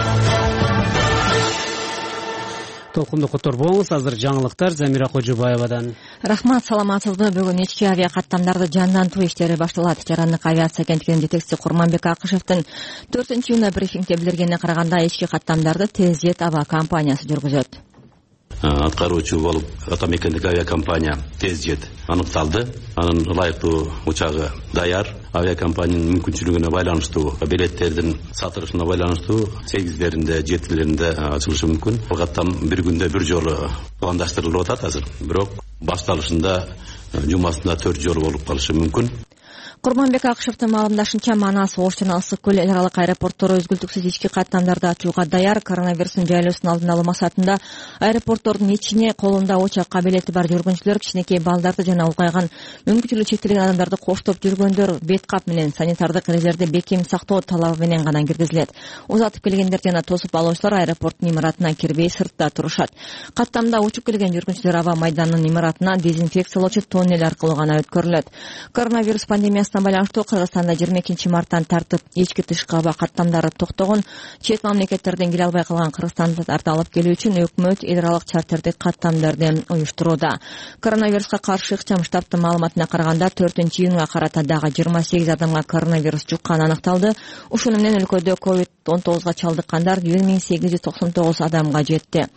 Толкунду котор болуңуз. Азыр жаңылыктар Замира Кожобаевадан. Рахмат, саламатсызбы? Бүгүн ички авиа каттамдарды жандантуу иштери башталат. Жарандык авиация агенттигинин жетекчиси Курманбек Акышевдин 4-июнда брифингде билдиргенине караганда ички каттамдарды Тезжет аба компаниясы жүргүзөт. Аткаруучу болуп атамекендик авиакомпания Тезжет аныкталды. Анын ылайыктуу учагы даяр. Авиакомпаниянын мүмкүнчүлүгүнө байланыштуу, билеттердин сатылышына байланыштуу 8-деринде, 7-леринде ачылышы мүмкүн. Бул каттам бир күндө бир жолу пландаштырылып атат азыр. Бирок башталышында жумасында 4 жолу болуп калышы мүмкүн. Курманбек Акышевдин маалымдашынча, Манас, Ош жана Ысык көл эл аралык аэропорттору өзгүлтүксүз ички каттамдарды ачууга даяр. Коронавирустун жайлоосун алдын алуу максатында аэропорттордун ичине колунда учак кабилети бар жүргүнчүлөр, кичинекей балдарды жана улгайган мүмкүнчүлүгү чектелген адамдарды коштоп жүргөндөр бет кап менен санитардык эрежелерди бекем сактоо талабы менен гана киргизилет. Узатып келгендер жана тосуп алуучулар аэропорттун имаратына кирбей сыртта турушат. Каттамда учуп келген жүргүнчүлөр аба майданынын имаратына дезинфекциялоочу тоннель аркылуу гана өткөрүлөт. Коронавирус пандемиясына байланыштуу Кыргызстанда 22 марттан тартып ички тышкы аба каттамдары токтогон. Чет мамлекеттерден келе албай калган кыргызстандыктарды алып келүү үчүн өкмөт эл аралык чартердик каттамдарды уюштурууда. Коронавируска каршы ыкчам штабтын маалыматына караганда 4-июнга карата дагы 28 адамга коронавирус жукканы аныкталды. Ушуну менен өлкөдө COVID-19 чалдыккандар 1899 адамга жетти.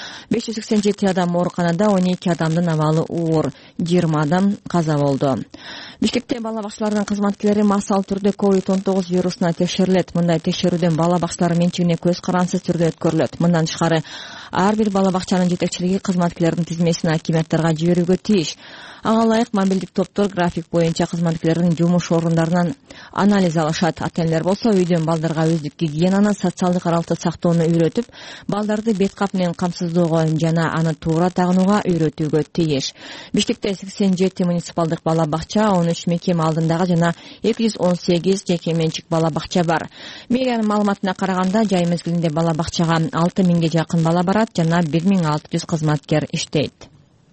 587 адам ооруканада, 12 адамдын абалы оор, 20 адам каза болду. Бишкекте бала бакчаларынын кызматкерлери массалуу түрдө COVID-19 вирусуна текшерилет. Мындай текшерүүдөн бала бакчалар менчигине көз карансыз түрдө өткөрүлөт. Мындан тышкары ар бир бала бакчанын жетекчилиги кызматкерлердин тизмесин акиматтарга жиберүүгө тийиш. Ага ылайык мобилдик топтор график боюнча кызматкерлердин жумуш орундарынан анализ алышат. Ата-энелер болсо үйдөн балдарга өздүк гигиенаны, социалдык аралыкты сактоону үйрөтүп, балдарды бет кап менен камсыздоого жана аны туура тагынууга үйрөтүүгө тийиш. Бишкекте 87 муниципалдык бала бакча, 13 мекеме алдындагы жана 218 жеке менчик бала бакча бар. Мэриянын маалыматына караганда, жай мезгилинде бала бакчага 6000ге жакын бала барат жана 1600 кызматкер иштейт.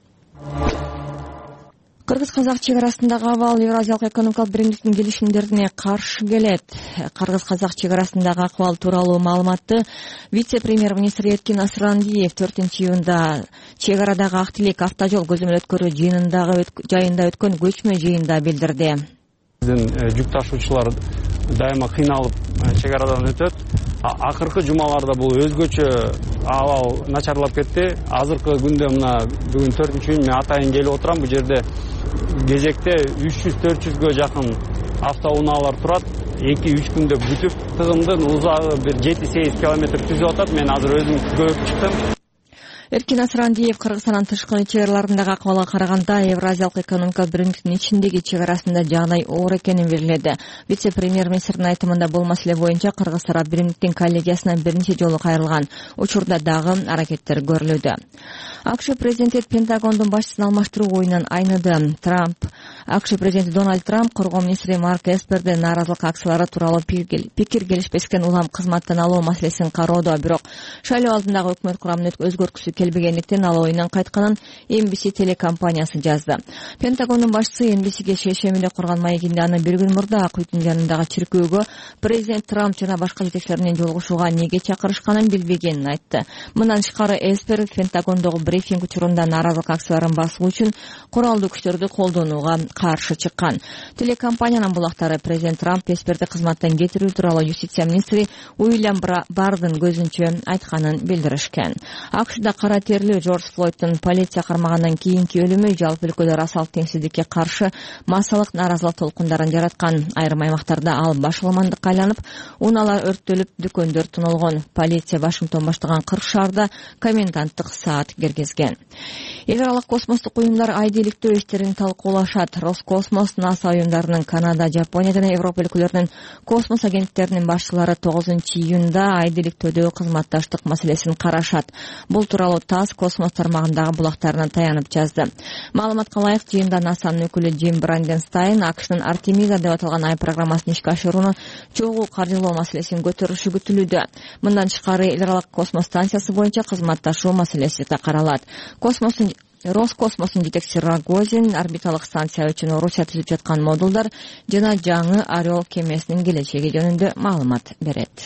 Кыргыз-казак чек арасындагы абал Евразиялык экономикалык биримдиктин келишимдерине каршы келет. Кыргыз-казак чек арасындагы акыбал тууралуу маалыматты вице-премьер-министр Эркин Асырандиев 4-июнда чек арадагы Ак Тилек автожол көзөмөл өткөрүү жайында өткөн көчмө жыйында билдирди. Биздин жүк ташуучулар дайыма кыйналып чек арадан өтөт. Акыркы жумаларда бул өзгөчө абал начарлап кетти. Азыркы күндө мына бүгүн 4-июнь мен атайын келип отурам. Бул жерде кезекте 300-400гө жакын автоунаалар турат. 2-3 күндө бүтүп, тыгымдын узагы бир 7-8 километр түзүп атат. Мен азыр өзүм көрүп чыктым. Эркин Асрандиев Кыргызстандын тышкы чек араларындагы акыбалга караганда Евразиялык экономикалык биримдиктин ичиндеги чек арасында жагдай оор экенин белгиледи. Вице-премьер-министрдин айтымында бул маселе боюнча Кыргыз тарап биримдиктин коллегиясына биринчи жолу кайрылган. Учурда дагы аракеттер көрүлүүдө. АКШ президенти Пентагондун башчысын алмаштыруу оюнан айныды. АКШ президенти Дональд Трамп коргоо министри Марк Эсперди нааразылык акциялары тууралуу пикир келишпестен улам кызматтан алуу маселесин кароодо, бирок шайлоо алдындагы өкмөт курамын өзгөрткүсү келбегендиктен ал оюндан кайтканын NBC телекомпаниясы жазды. Пентагондун башчысы NBCге шейшембиде курган маегинде аны бир күн мурда Ак үйдүн жанындагы чиркөөгө президент Трамп жана башка жетекчилер менен жолугушууга эмнеге чакырышканын билбегенин айтты. Мындан тышкары Эспер Пентагондогу брифинг учурунда нааразылык акцияларын басуу үчүн куралдуу күчтөрдү колдонууга каршы чыккан. Телекомпаниянын булактары президент Трамп Эсперди кызматтан кетирүү тууралуу юстиция министри Уильям Бардын көзүнчө айтканын билдиришкен. АКШда кара терлүү Джордж Флойдтун полиция кармагандан кийинки өлүмү жалпы өлкөдө расалык теңсиздикке каршы массалык нааразылык толкундарын жараткан. Айрым аймактарда ал башаламандыкка айланып, унаалар өрттөлүп, дүкөндөр тоналгон. Полиция Вашингтон баштаган 40 шаарда коменданттык саат киргизген. Эл аралык космостук уюмдар айда иликтөө иштерин талкуулашат. Роскосмос, НАСА уюмдарынын Канада, Жапония жана Европа өлкөлөрүнүн космос агенттиктеринин башчылары 9-июнда айда иликтөөдөгү кызматташтык маселесин карашат. Бул тууралуу ТАСС космос тармагындагы булактарына таянып жазды. Маалыматка ылайык, жыйында НАСАнын өкүлү Джим Бранденстайн АКШнын Артемида деп аталган ай программасын ишке ашырууну чогуу каржылоо маселесин көтөрүшү күтүлүүдө. Мындан тышкары эл аралык космос станциясы боюнча кызматташуу маселеси да каралат. Роскосмостун жетекчиси Рогозин орбиталык станция үчүн Орусия түзүп жаткан модулдар жана жаңы Орел кемесинин келечеги жөнүндө маалымат берет.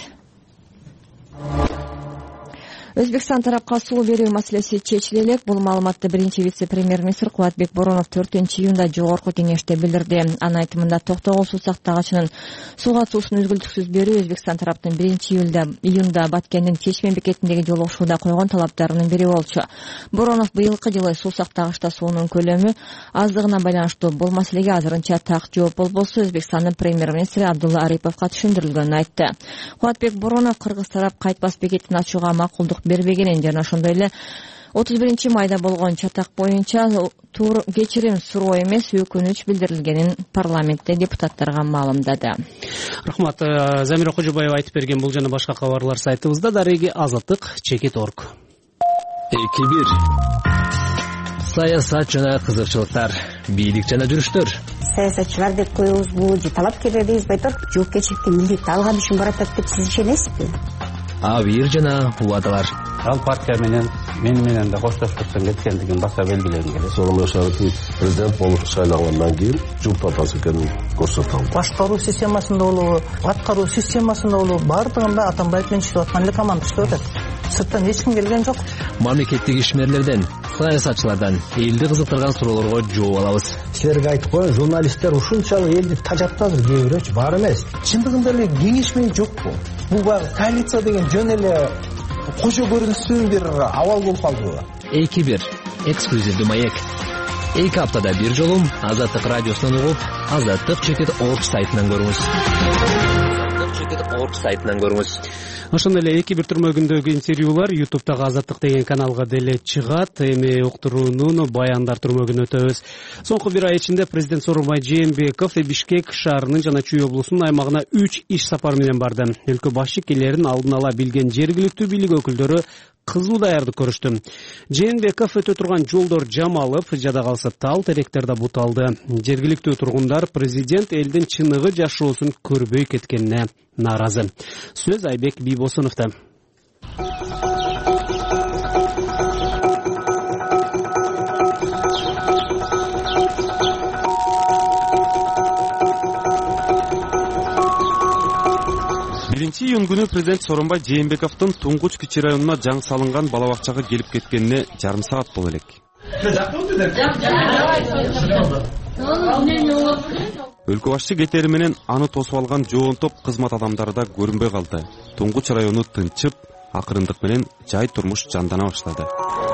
Өзбекстан тарапка суу берүү маселеси чечиле элек. Бул маалыматты биринчи вице-премьер-министр Кубатбек Боронов 4-июнда жогорку кеңеште билдирди. Анын айтымында Токтогул суу сактагычынын сууга суусун үзгүлтүксүз берүү Өзбекстан тараптын 1-июнда Баткендин Чечме бекетиндеги жолугушууда койгон талаптарынын бири болчу. Боронов быйылкы жылы суу сактагычта суунун көлөмү аздыгына байланыштуу бул маселеге азырынча так жооп болбосо Өзбекстандын премьер-министри Абдулла Ариповго түшүндүрүлгөнүн айтты. Кубатбек Боронов Кыргыз тарап кайтпас бекетин ачууга макулдук бербегенин жана ошондой эле 31-майда болгон чатак боюнча кечирим суроо эмес, өкүнүч билдирилгенин парламентте депутаттарга маалымдады. Рахмат. Замира Кожобаева айтып берген бул жана башка кабарлар сайтыбызда. Дареги Азаттык, Чекит.орг. 2-1. Саясат жана кызыкчылыктар, бийлик жана жүрүштөр. Саясатчылар деп коебузбу, же талапкерлер дейбизби айтор, жоопкерчиликти милдетти алган үчүн баратат деп сиз ишенесизби? Абийир жана убадалар. Ал партия менен да коштошпостон кеткендигин баса белгилегим келет. Сооронбай Шарипович президент болуп шайлангандан кийин жол тартасы экенин көрсөтөм. Башкаруу системасында болобу, аткаруу системасында болобу, баардыгында Атамбаев менен иштеп аткан эле команда иштеп атат. Сырттан эч ким келген жок. Мамлекеттик ишмерлерден, саясатчылардан элди кызыктырган суроолорго жооп алабыз. Силерге айтып коеюн, журналисттер ушунчалык элди тажатпадыр, кээ бирөөчү бар эмес. Чындыгында эле кеңешмей жокпу? Бул коалиция деген жөн эле кошо көрүнүшсүн бир абал болуп калдыбы? 2-1 эксклюзивдүү маек. 2 аптада бир жолу Азаттык радиосунан угуп, Азаттык Чекит.орг сайтынан көрүңүз. Ошондой эле 2-1 түрмөгүндөгү интервьюлар YouTube'дагы Азаттык деген каналга деле чыгат. Эми уктуруунун баяндар түрмөгүн өтөбүз. Соңку бир ай ичинде президент Сооронбай Жээнбеков Бишкек шаарынын жана Чүй облусунун аймагына 3 иш сапар менен барды. Өлкө башчылыктын алдын ала билген жергиликтүү бийлик өкүлдөрү кызуу даярдык көрүштү. Жээнбеков өтө турган жолдор жамалып, жада калса тал теректер да буталды. Жергиликтүү тургундар президент элдин чыныгы жашоосун көрбөй кеткенине нааразы. Сөз Айбек Бийбосуновдо. Июнь күнү президент Сооронбай Жээнбековдун Туңгуч кичи районуна жаңы салынган бала бакчага келип кеткенине жарым саат боло элек. Өлкө башчы кетери менен аны тосуп алган жоон топ кызмат адамдары да көрүнбөй калды. Туңгуч району тынчып, акырындык менен жай турмуш жандана баштады.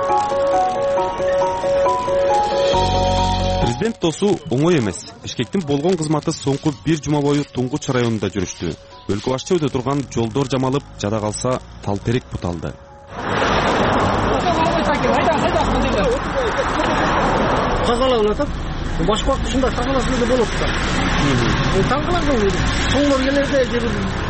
Президент тосуу оңой эмес. Бишкектин болгон кызматы соңку бир жума бою Туңгуч районунда жүрүштү. Өлкө башчы өтө турган жолдор жамалып, жада калса тал терек буталды. тазаланып атат. Башка убакытта ушундай тазаласа эле болот да. Таң калам дейм. Соңгор келерде же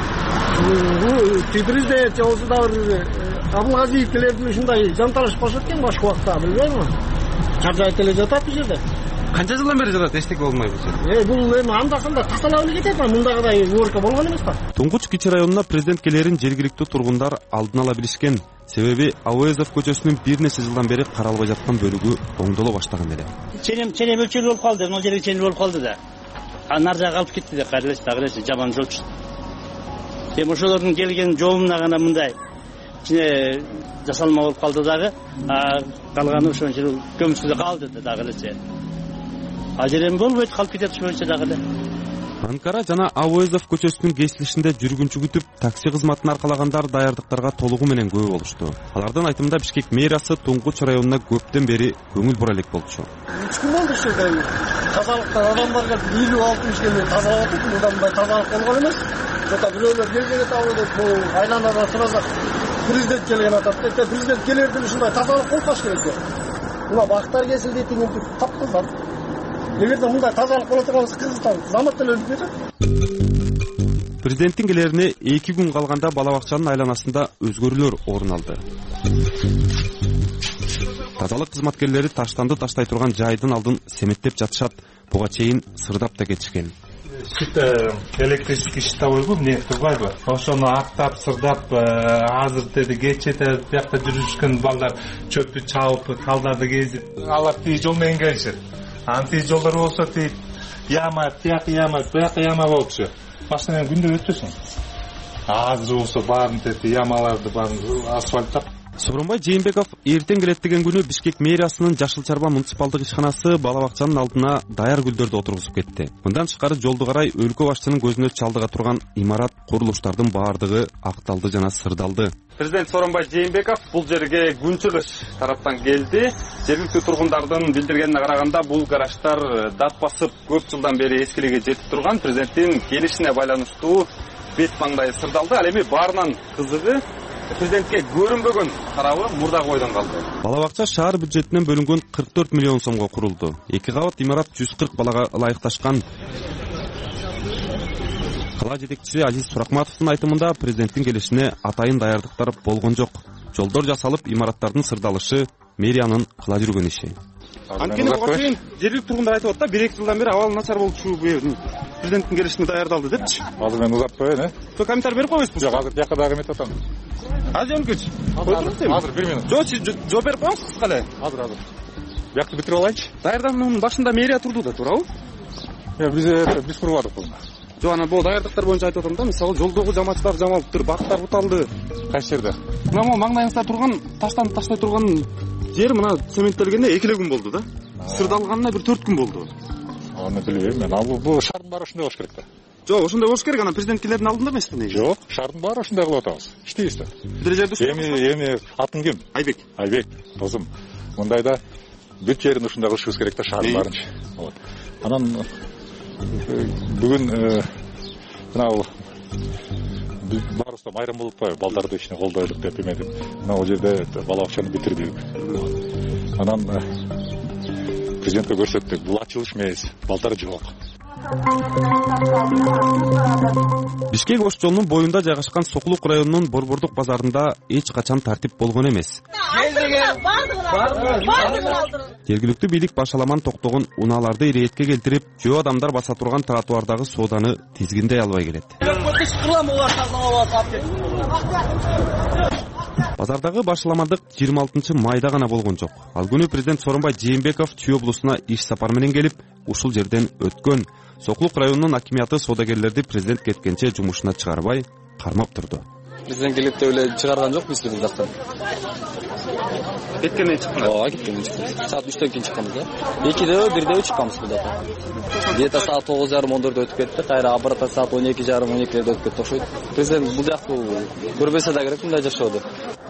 бир президент же болбосо дагы Абылгазиевдин ушундай жанталашпашат экен башка убакытта, билбеймби? Чаржайт эле жатат бул жерде. Канча жылдан бери жатат, эчтеке болмой бул жерде? Бул эми анда-санда тазалап эле кетет, мындагыдай уборка болгон эмес да. Туңгуч Кичи районуна президент келерин жергиликтүү тургундар алдын ала билишкен. Себеби Ауезов көчөсүнүн бир нече жылдан бери каралбай жаткан бөлүгү оңдоло баштаган эле. Ченем өлчөлүү болуп калды, могу жерге ченем болуп калды да. Нар жагы алып кетти да, кайрылыш дагы жаман жол чыкты. Эми ошолордун келген жолуна гана мындай ичине жасалма болуп калды дагы, калганы ошончо көмүсүздө калды дагы эле. Азыр эми болбойт, калып кетет ошончо дагы эле. Анкара жана Ауезов көчөсүнүн кесилишинде жүргүнчү күтүп, такси кызматын аркалагандар даярдыктарга толугу менен күбө болушту. Алардын айтымында Бишкек мэриясы Туңгуч районуна көптөн бери көңүл бура элек болчу. 3 күн болду ушул жерде. Тазалыктан адамдарга 50-60 кем тазалап атат, мындан мындай тазалык болгон эмес. Жота бирөөлөр келген табылды, бул айланада сразу президент келген атат. Президент келердин ушундай тазалык болуп калыш керек. Мына бактар кесилди, тигинти таптызат. Эгерде мындай тазалык боло турган болсо Кыргызстан замат эле өлүп кетет. Президенттин келерине 2 күн калганда бала бакчанын айланасында өзгөрүүлөр орун алды. Тазалык кызматкерлери таштанды таштай турган жайдын алдын семеттеп жатышат, буга чейин сырдап да кетишкен. Электрический щита койгу, эмне турбайбы? Ошону актап, сырдап, азыр деди кечете биякта жүрүшкөн балдар чөптү чабып, талдарды кезип, алар тиги жол менен келишет. Анти жолдор болсо тип яма, тияк яма, буяк яма болчу. Машина менен күндө өтөсүң. Азыр болсо баарын тети ямаларды баарын асфальттап. Сооронбай Жээнбеков эртең келет деген күнү Бишкек мэриясынын Жашыл Чарба муниципалдык ишканасы бала бакчанын алдына даяр гүлдөрдү отургузуп кетти. Мындан тышкары жолду карай өлкө башчынын көзүнө чалдыга турган имарат, курулуштардын баардыгы акталды жана сырдалды. Президент Сооронбай Жээнбеков бул жерге Күнчыгыш тараптан келди. Жергиликтүү тургундардын билдиргенине караганда бул гараждар дат басып көп жылдан бери эскилиги жетип турган. Президенттин келишине байланыштуу бет маңдайы сырдалды. Ал эми баарынан кызыгы президентке көрүнбөгөн тарабы мурдагы бойдон калды. Бала бакча шаар бюджетинен бөлүнгөн 44 миллион сомго курулду. 2 кабат имарат 140 балага ылайыкташкан. Кала жетекчиси Азиз Суракматовдун айтымында президенттин келишине атайын даярдыктар болгон жок. Жолдор жасалып, имараттардын сырдалышы мэриянын кыла жүргөн иши. Анткени буга чейин жергиликтүү тургундар айтып атат, 1-2 жылдан бери абал начар болчу, президенттин келишине даярдалды депчи. Азыр мен узатпайын, Со комментарий берип койбойсузбу? Жок, азыр бияка дагы эметип атам. Азыр өнкөч. Азыр 1 минут. Жок, жооп берип коюңуз кыска эле. Азыр. Биякты бүтүрүп алайынчы. Даярдануунун башында мэрия турду да, туурабы? Биз курбадык буну. Жок, анан бул даярдыктар боюнча айтып атам да, мисалы жолдогу жамачтар жамалыптыр, бактар буталды. Кайсы жерде? Мына маңдайыңызда турган, таштан таштай турган жер мына цементтелгенде 2 күн болду да. Сырдалганына бир 4 күн болду. Аны билбейм мен. Ал бул шаардын баары ушундай болуш керек да. Жок, ошондой болуш керек. Анан президенткилердин алдында эмеспи неге? Жок, шаардын баары ушундай кылып атабыз. Иштейбиз да. Бир жерде эми атың ким? Айбек. Айбек, досум. Мындайда бүт жерин ушундай кылышыбыз керек да, шаардын баарынча. Вот. Анан бүгүн мына баарыбызда майрам болуп атпайбы? Балдарды ичине колдойлук деп эметип, мына ал жерде бала бакчаны бүтүрдүк. Анан президентке көрсөттүк. Бул ачылыш эмес, балдар жок. Бишкек Ош жолунун боюнда жайгашкан Сокулук районунун Борбордук базарында эч качан тартип болгон эмес. Жергиликтүү бийлик башаламан токтогон унааларды ирээтке келтирип, жөө адамдар баса турган тротуардагы сооданы тизгиндей албай келет. Базардагы башаламандык 26 майда гана болгон жок. Ал күнү президент Сооронбай Жээнбеков Чүй облусуна иш сапар менен келип, ушул жерден өткөн. Сокулук районунун акимияты соодагерлерди президент кеткенче жумушуна чыгарбай, кармап турду. Президент келип деп эле чыгарган жокпуз биз жактан. Кеткенден чыккан. Ооба, кеткенден чыккан. Саат 3-төн кийин чыкканбыз да. 2-дө, 1-дө чыкканбыз буда. Где-то саат 9:30-10:00 өтүп кетти. Кайра обратно саат 12:30-12:00 өтүп кетти окшойт. Президент бул жактуу көрбөсө да керек мындай жашоодо.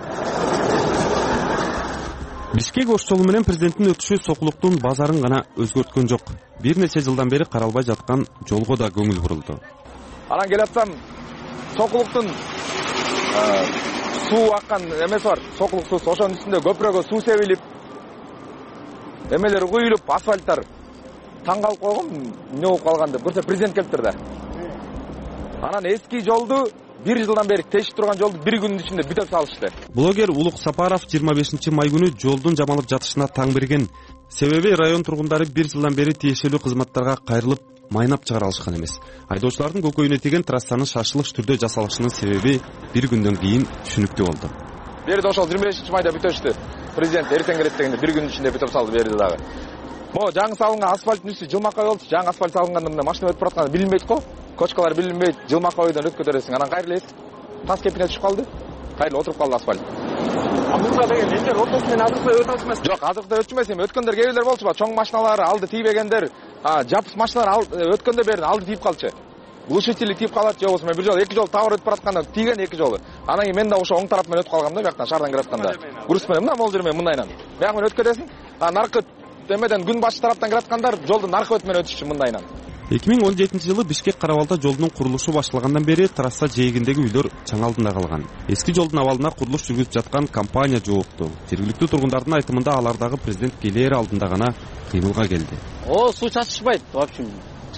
Бишкек Ош жолу менен президенттин өтүшү Сокулуктун базарын гана өзгөрткөн жок. Бир нече жылдан бери каралбай жаткан жолго да көңүл бурулду. Анан келаткан Сокулуктун суу аккан эмеси бар, сокулук суусу, ошонун үстүндө көпүрөгө суу себилип, эмелер куюлуп, асфальттар таң калып койгом, эмне болуп калган деп көрсө президент келиптир да. Анан эски жолду 1 жылдан бери тешип турган жолду 1 күндүн ичинде бүтөп салышты. Блогер Улук Сапаров 25 май күнү жолдун жамалып жатышына таң берген. Себеби район тургундары 1 жылдан бери тиешелүү кызматтарга кайрылып майнап чыгара алышкан эмес. Айдоочулардын көкөйүнө тиген трассанын шашылыш түрдө жасалышынын себеби 1 күндөн кийин түшүнүктүү болду. Берди ошол 25 майда бүтөштү. Президент эртең келет дегенде 1 күндүн ичинде бүтөп салды берди дагы. Могу жаңы салынган асфальттын үстү жылмакай болчу. Жаңы асфальт салынганда мына машина өтүп баратканда билинбейт го. Кочкалар билинбейт, жылмакайдан өтүп кетерсиң. Анан кайрылы тас кепине түшүп калды. Кайрылы отуруп калды асфальт. Мурда деген элдер ортосунан азыркы өтө алышмас. Жок, азыркы өтчү эмес эми. Өткөндөр кээ болчу ба, чоң машиналар алды тийбегендер, жапыс машиналар өткөндө берин алды тийип калчу. Глушители тийип калат, же болбосо мен бир жолу 2 жолу тавыр өтүп баратканда тийген 2 жолу. Анан кийин мен да ошо оң тарап менен өтүп калгам да, бияктан шаардан киратканда. Груз менен мына могул жер менен мындайынан. Бияк менен өтүп кетесиң. Наркы эмеден күн баш тараптан кираткандар жолду наркы өтүп менен өтүшчү мындайынан. 2017 жылы Бишкек Карабалда жолдун курулушу башталгандан бери трасса жээгиндеги үйлөр чаң алдында калган. Эски жолдун абалына курулуш жүргүзүп жаткан компания жоопту. Жергиликтүү тургундардын айтымында алардагы президент келери алдында гана кыймылга келди. Суу чачышпайт, в общем,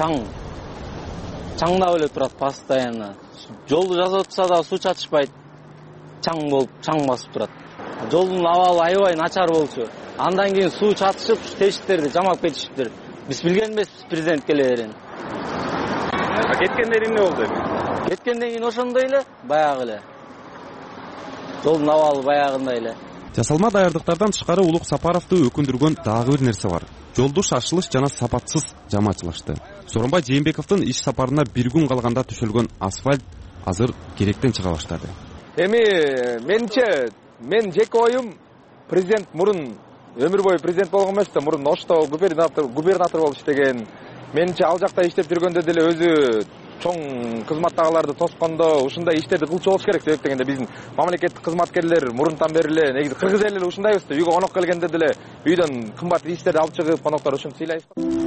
чаңдап эле турат постоянно. Жолду жасап атса да суу чачышпайт. Чаң болуп, чаң басып турат. Жолдун абалы аябай начар болчу. Андан кийин суу чатышып, тешиктерди жамап кетишиптир. Биз билген эмеспиз президент келерин. Кеткенден кийин эмне болду? Кеткенден кийин ошондой эле, баягы эле. Жолдун абалы баягындай эле. Жасалма даярдыктардан тышкары Улук Сапаровду өкүндүргөн дагы бир нерсе бар. Жолду шашылыш жана сапатсыз жамачылашты. Сооронбай Жээнбековдун иш сапарына 1 күн калганда төшөлгөн асфальт азыр керектен чыга баштады. Эми мен жеке оюм президент мурун өмүр бою президент болгон эмес да, мурун Ошто губернатор болуп иштеген. Менче ал жакта иштеп жүргөндө деле өзү чоң кызматтагыларды тоскондо ушундай иштерди кылчу болуш керек деп дегенде биздин мамлекеттик кызматкерлер мурунтан бери эле негизи кыргыз эли эле ушундайбыз да. Үйгө конок келгенде деле үйдөн кымбат иштерди алып чыгып коноктор ушинтип сыйлайбыз.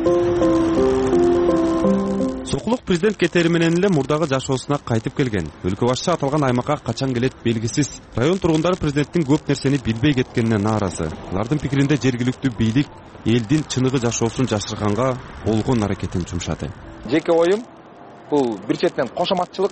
Сокулук президент кетери менен эле мурдагы жашоосуна кайтып келген. Өлкө башчы аталган аймакка качан келет белгисиз. Район тургундары президенттин көп нерсени билбей кеткенине нааразы. Алардын пикиринде жергиликтүү бийлик элдин чыныгы жашоосун жашырганга болгон аракетин жумшады. Жеке оюм бул бир четинен кошоматчылык,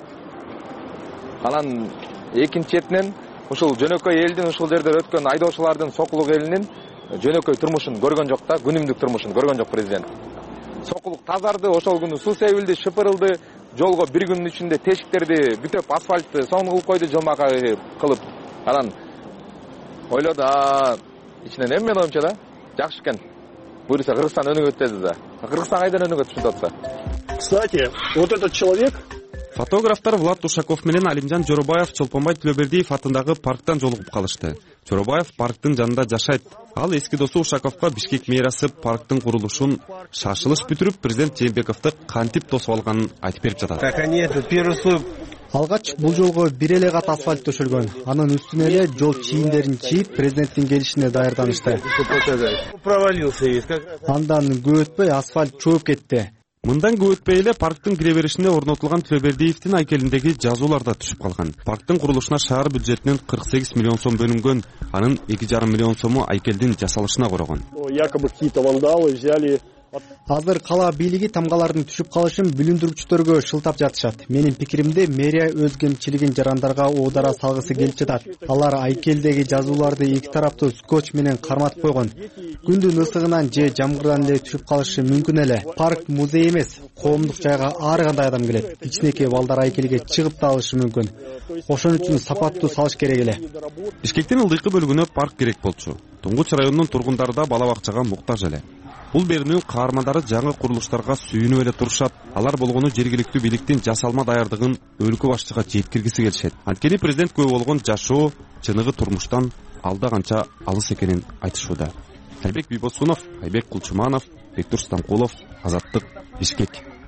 анан экинчи четинен ушул жөнөкөй элдин ушул жерде өткөн айдоочулардын Сокулук элинин жөнөкөй турмушун көргөн жок да, күнүмдүк турмушун көргөн жок президент. Сокулук тазарды, ошол күнү суу себилди, шыпырылды, жолго 1 күндүн ичинде тешиктерди бүтөп, асфальтты соң кылып койду, жылмакай кылып. Анан ойлоду, ичинен эми мен оюмча да, жакшы экен. Буюрса Кыргызстан өнүгөт өтөдү да. Кыргызстан кайдан өнүгөт ушунда атса. Кстати, вот этот человек. Фотографтар Влад Ушаков менен Алимжан Жоробаев Чолпонбай Түлөбердиев атындагы парктан жолугуп калышты. Жоробаев парктын жанында жашайт. Ал эски досу Ушаковго Бишкек мэриясы парктын курулушун шашылыш бүтүрүп, президент Жээнбековду кантип тосуп алганын айтып берип жатат. Так они это первый слой. Алгач бул жолго бир эле кат асфальт төшөлгөн. Анын үстүнө эле жол чийиндерин чийип, президенттин келишине даярданышты. Провалился. Андан көп өтпөй асфальт чөөп кетти. Мындан көп өтпөй эле парктын кире беришине орнотулган Түлөбердиевдин айкелиндеги жазуулар да түшүп калган. Парктын курулушуна шаар бюджетинен 48 миллион сом бөлүнгөн, анын 2,5 миллион сому айкелдин жасалышына корогон. Якобы какие-то вандалы взяли. Азыр кала бийлиги тамгалардын түшүп калышын бүлүндүргүчтөргө шылтап жатышат. Менин пикиримде мэрия өз кемчилигин жарандарга оодара салгысы келип жатат. Алар айкелдеги жазууларды эки тараптуу скотч менен карматып койгон. Күндүн ысыгынан же жамгырдан эле түшүп калышы мүмкүн эле. Парк музей эмес, коомдук жайга ар кандай адам келет. Кичинекей балдар айкелге чыгып да алышы мүмкүн. Ошон үчүн сапаттуу салыш керек эле. Бишкектин ылдыйкы бөлүгүнө парк керек болчу. Туңгуч районунун тургундары да бала бакчага муктаж эле. Бул берүүнүн каармандары жаңы курулуштарга сүйүнүп эле турушат. Алар болгону жергиликтүү бийликтин жасалма даярдыгын өлкө башчыга жеткиргиси келишет. Анткени президент күбө болгон жашоо, чыныгы турмуштан алда канча алыс экенин айтышууда. Айбек Бийбосунов, Айбек Кулчуманов, Бектур Станкулов, Азаттык, Бишкек.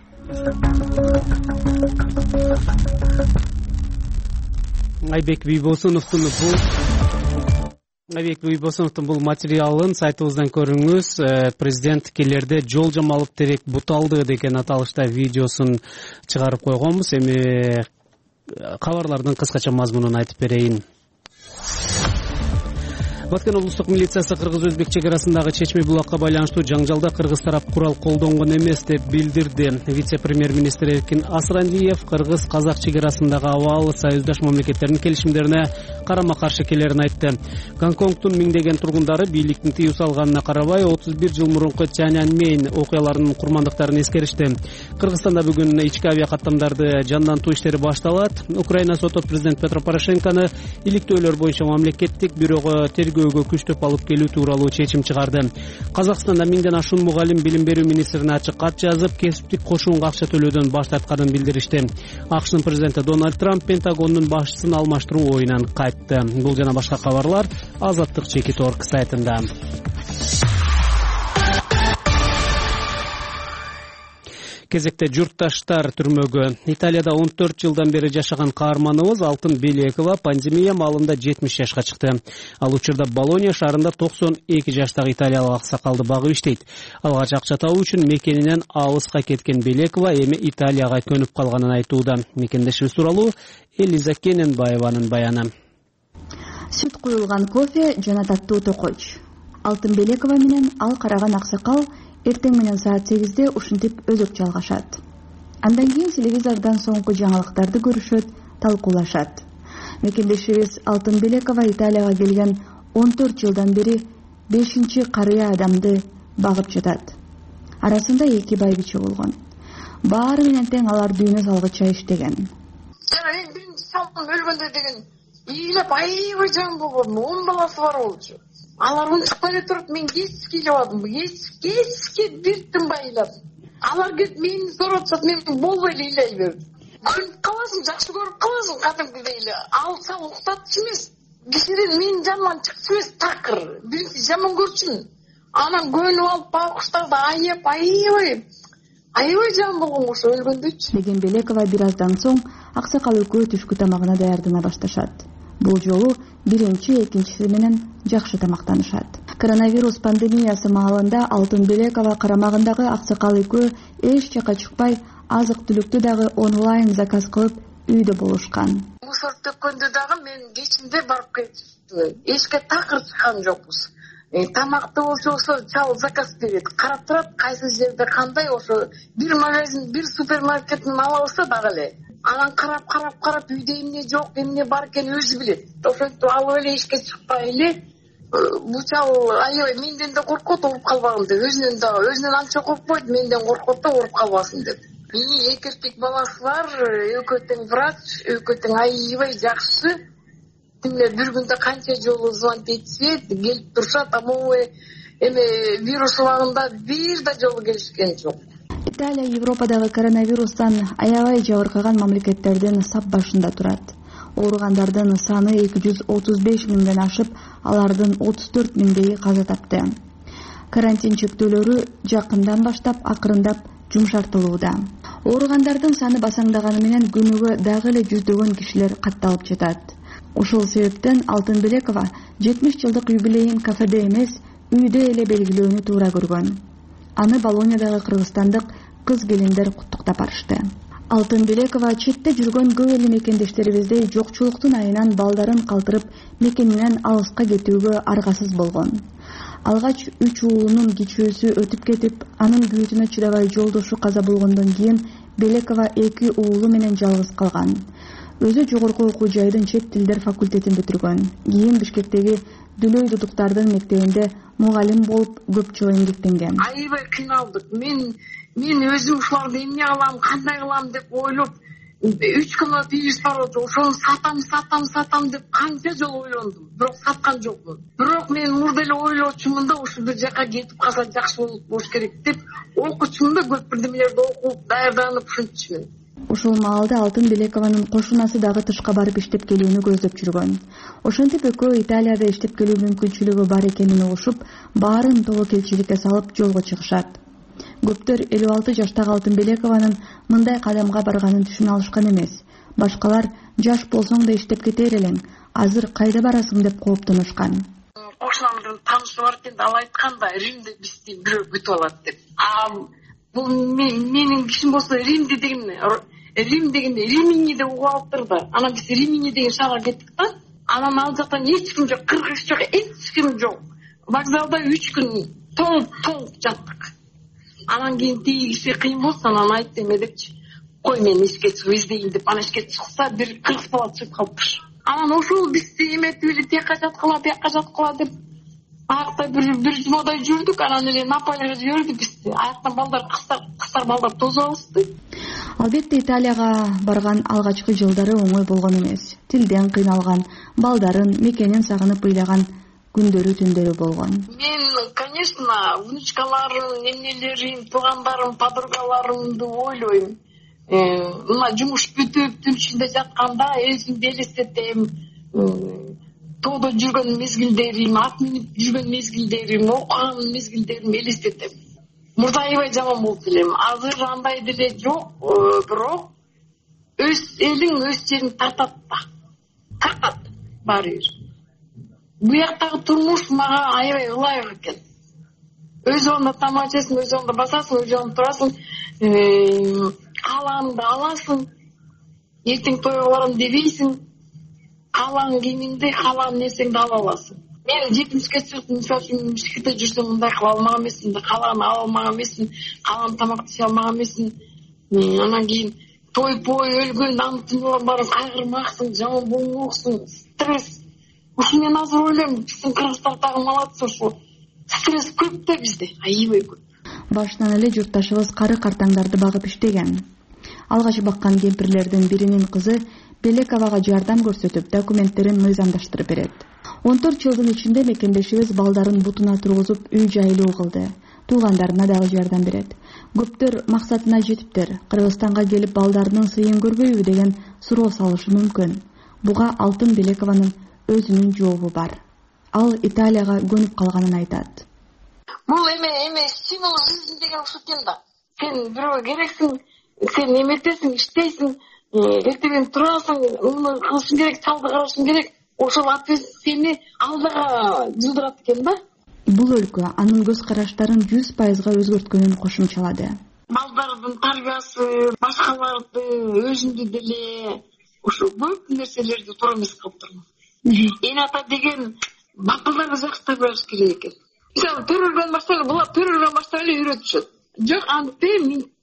Айбек Бийбосуновдун бул материалын сайтыбыздан көрүңүз. Президент келерде жол жамалып терек буталды деген аталышта видеосун чыгарып койгонбуз. Эми кабарлардын кыскача мазмунун айтып берейин. Баткен облустук милициясы кыргыз-өзбек чек арасындагы Чечме булакка байланыштуу жаңжалда кыргыз тарап курал колдонгон эмес деп билдирди. Вице-премьер-министр Эркин Асрандиев кыргыз-казак чек арасындагы абал союздаш мамлекеттердин келишимдерине карама-каршы келерин айтты. Гонконгдун миңдеген тургундары бийликтин тыюу салганына карабай 31 жыл мурунку Тяньаньмэнь окуяларынын курмандыктарын эскеришти. Кыргызстанда бүгүн ички авиа каттамдарды жандантуу иштери башталат. Украина сото президент Петро Порошенкону иликтөөлөр боюнча мамлекеттик бюрого тергөөгө күчтөп алып келүү тууралуу чечим чыгарды. Казакстанда миңден ашуун мугалим билим берүү министрине ачык кат жазып, кесиптик кошуунга акча төлөөдөн баш тартканын билдиришти. АКШнын президенти Дональд Трамп Пентагондун башчысын алмаштыруу оюнан кайтты. Бул жана башка кабарлар Азаттык Чекит.org сайтында. Кезекте журтташтар түрмөгө. Италияда 14 жылдан бери жашаган каарманыбыз Алтын Белекова пандемия маалында 70 жашка чыкты. Ал учурда Болония шаарында 92 жаштагы италиялык аксакалды багып иштейт. Алгач акча табуу үчүн мекенинен алыска кеткен Белекова эми Италияга көнүп калганын айтууда. Мекендешибиз тууралуу Элиза Кененбаеванын баяны. Сүт куюлган кофе жана таттуу токойч. Алтын Белекова менен ал караган аксакал эртең менен саат 8-де ушинтип өзөк жалгашат. Андан кийин телевизордон соңку жаңылыктарды көрүшөт, талкуулашат. Мекендешибиз Алтын Белекова Италияга келген 14 жылдан бери 5-чи карыя адамды багып жатат. Арасында 2 байбиче болгон. Баары менен тең алар дүйнө салгыча иштеген. Жана биринчи салкын өлгөндө деген ийилеп аябай жан болгон, 10 баласы бар болчу. Алар унчукпай туруп мен кечке келип кечке биртим байлап. Алар келип мени сурап, мен болбой ыйлай бердим. Көрүп каласың, жакшы көрүп каласың кадимкидей эле. Алсаң уктатчу эмес. Кишиден менин жаныман чыкчу эмес такыр. Биринчи жаман көрчүмүн. Анан көнүп алып багыштарды аябай жан болгон ошо өлгөндөчү. Деген Белекова бир аздан соң аксакал экөө түшкү тамагына даярдана башташат. Бул жолу биринчи, экинчиси менен жакшы тамактанышат. Коронавирус пандемиясы маалында Алтын Белекова карамагындагы аксакал экөө эч жака чыкпай, азык-түлүктү дагы онлайн заказ кылып үйдө болушкан. Мусор төккөндө дагы мен кечинде барып кетиптимин. Эчке такыр чыккан жокпуз. Тамакты ошо чал заказ берет, карап турат, кайсы жерде кандай, ошо бир магазин, бир супермаркеттин алабызса дагы эле. Анан карап үйдө эмне жок, эмне бар экенин өзү билет. Ошентип алып эле эчке чыкпай эле. Бул чал аябай менден да коркот, ооруп калбагын деп. Өзүнөн анча коркпойт, менден коркот да ооруп калбасын деп. Менин 2 эркек баласы бар, экөө тең врач, экөө тең аябай жакшы. Тимлер бир күндө канча жолу звонок этишет, келип турушат, а могу эме вирус убагында бир да жолу келишкен жок. Италия Европадагы коронавирустан аябай жабыркаган мамлекеттердин сап башында турат. Ооругандардын саны 235 миңден ашып, алардын 34 миңдеги каза тапты. Карантин чектөөлөрү жакындан баштап акырындап жумшартылууда. Ооругандардын саны басаңдаганы менен күнүгө дагы эле жүздөгөн кишилер катталып жатат. Ошол себептен Алтын Белекова 70 жылдык юбилейин кафеде эмес, үйдө эле белгилөөнү туура көргөн. Аны Болониядагы кыргызстандык кыз келиндер куттуктап барышты. Алтын Белекова четте жүргөн көп эле мекендештерибиздей жокчулуктун айынан балдарын калтырып, мекенинен алыска кетүүгө аргасыз болгон. Алгач 3 уулунун кичүүсү өтүп кетип, анын күйүүтүнө чыдабай жолдошу каза болгондон кийин Белекова 2 уулу менен жалгыз калган. Өзү жогорку окуу жайдын чет тилдер факультетин бүтүргөн. Кийин Бишкектеги Дүлөй Дудуктардын мектебинде мугалим болуп көп жыл эмгектенген. Аябай кыйналдык. Мен өзүм ушуларды эмне кылам, кандай кылам деп ойлоп, 3 күн вирус бар болчу, ошону сатам деп канча жолу ойлондум. Бирок саткан жокмун. Бирок мен мурда эле ойлочумун да, ушу бир жака кетип калса жакшы болуш керек деп окучумун да, көп бирдемелерди окуп, даярданып ушинтчүмүн. Ушул маалда Алтын Белекованын кошунасы дагы тышка барып иштеп келүүнү көздөп жүргөн. Ошентип экөө Италияда иштеп келүү мүмкүнчүлүгү бар экенин угушуп, баарын тобокелчиликке салып жолго чыгышат. Көптөр 56 жаштагы Алтын Белекованын мындай кадамга барганын түшүнө алышкан эмес. Башкалар жаш болсоң да иштеп кетер элең, азыр кайда барасың деп кооптонушкан. Кошунамдын таанышы бар экен, ал айткан да, Римде бизди бирөө күтүп алат деп. Бул менин кишим болсо Рим дегенде Римини деп угуп алыптыр да. Анан биз Римини деген шаарга кеттик да. Анан ал жактан эч ким жок, кыргыз жок, эч ким жок. Вокзалда 3 күн толуп жаттык. Анан кийин тиги киши кыйын болсо, анан айтты эме депчи. Кой мен ишке чыгып издейин деп, анан ишке чыкса бир кыргыз бала чыгып калыптыр. Анан ошол бизди эметип эле тияка жаткыла, бияка жаткыла деп аякта бир жумадай жүрдүк, анан эле Наполиге жиберди бизди. Аяктан балдар, кыздар балдар тозуп алышты. Албетте Италияга барган алгачкы жылдары оңой болгон эмес. Тилден кыйналган, балдарын, мекенин сагынып ыйлаган күндөрү, түндөрү болгон. Мен, конечно, внучкаларым, немнелерим, туугандарым, подругаларымды ойлойм. Мына жумуш бүтүп, түн ичинде жатканда өзүмдү элестетем. Тоодо жүргөн мезгилдерим, ат минип жүргөн мезгилдерим, окуган мезгилдерим элестетем. Мурда аябай жаман болуп элем. Азыр андай деле жок, бирок өз элиң өз жерин тартат баары бир. Буяктагы турмуш мага аябай ылайык экен. Өз орунда тамак жейсиң, өз орунда басасың, өз орунда турасың, каалааныңды аласың, эртең тойго барам дебейсиң, каалаан кийимиңди, каалаан нерсеңди ала аласың. Мен 70-ке чыктым, мисалы үчүн мишките жүрсөм мындай кыла алмаган эмесмин, каалааны ала алмаган эмесмин, каалаан тамакты иче алмаган эмесмин. Анан кийин той-пой өлгөн, антын баарын кайгырмаксың, жаман болмоксуң, стресс. Ушу мен азыр ойлойм, биздин кыргыздар дагы молодцы, ушу стресс көп да бизде, аябай көп. Башынан эле журтташыбыз кары картаңдарды багып иштеген. Алгач баккан кемпирлердин биринин кызы Белековага жардам көрсөтүп, документтерин мыйзамдаштырып берет. 14 жылдын ичинде мекендешибиз балдарын бутуна тургузуп үй жайлуу кылды. Туугандарына дагы жардам берет. Көптөр максатына жетиптир. Кыргызстанга келип балдарынын сыйын көрбөйбү деген суроо салышы мүмкүн. Буга Алтын Белекованын өзүнүн жообу бар. Ал Италияга көнүп калганын айтат. Бул эме стимул жизнь деген ушул экен да. Сен бирөөгө керексиң, сен эметесиң, иштейсиң, эртең турасың, уну кылышың керек, чалды карашың керек. Ошол ответственность сени алдыга жылдырат экен да. Бул өлкө анын көз караштарын 100%га өзгөрткөнүн кошумчалады. Балдардын тарбиясы, башкаларды, өзүндү деле ошо көп нерселерди туура эмес кылып турмун. Эн ата деген бакылдарды жакшы тарбиялаш керек экен. Мисалы төрөлгөн баштап, булар төрөлгөн баштап эле үйрөтүшөт. Жок, антип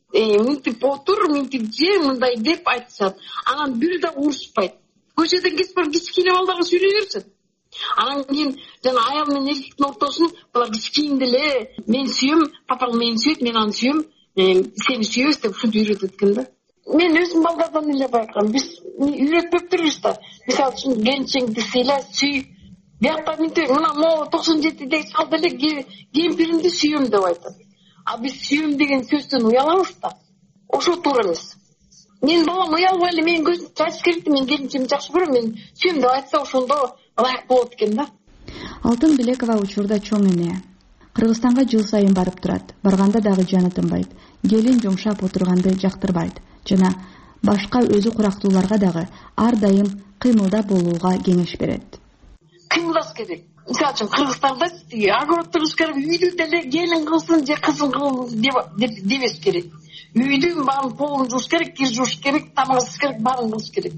минтип отур, минтип же, мындай деп айтышат. Анан бир да урушпайт. Көчөдөн кесип барып кичкене балдарга сүйлөй беришет. Анан кийин жана аял менен эркектин ортосун булар кичкейин деле мен сүйөм, папаң мени сүйөт, мен аны сүйөм, сени сүйөбүз деп ушинтип үйрөтөт экен да. Мен өзүм балдардан эле байкагам. Биз үйрөтпөптүрбүз да. Мисалы үчүн келинчеңди сыйла, сүй. Биякта минтип, мына могу 97-деги чал деле кемпиримди сүйөм деп айтат. А биз сүйөм деген сөздөн уялабыз да. Ошо туура эмес. Мен балам уялбай эле менин көзүм ачыш керек, мен келинчемди жакшы көрөм, мен сүйөм деп айтса ошондо ылайык болот экен да. Алтын Белекова учурда чоң эме. Кыргызстанга жыл сайын барып турат. Барганда дагы жаны тынбайт. Келин жоңшап отурганды жактырбайт. Жана башка өзү курактууларга дагы ар дайым кыймылда болууга кеңеш берет. Кыймылдаш керек. Мисалы үчүн Кыргызстанда огород туруш керек, үйдү деле келин кылсын же кызын кылсын дебес керек. Үйдүн баарын полун жууш керек, кир жууш керек, тамак аш керек, баарын кылыш керек.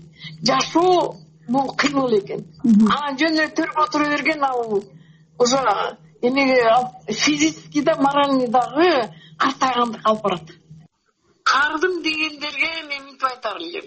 Жашоо бул кыймыл экен. Анан жөн эле төргө отура берген ал уже эмеге физически да, моральный дагы картайгандык алып барат. Кардым дегендерге мен мынтип айтар элем.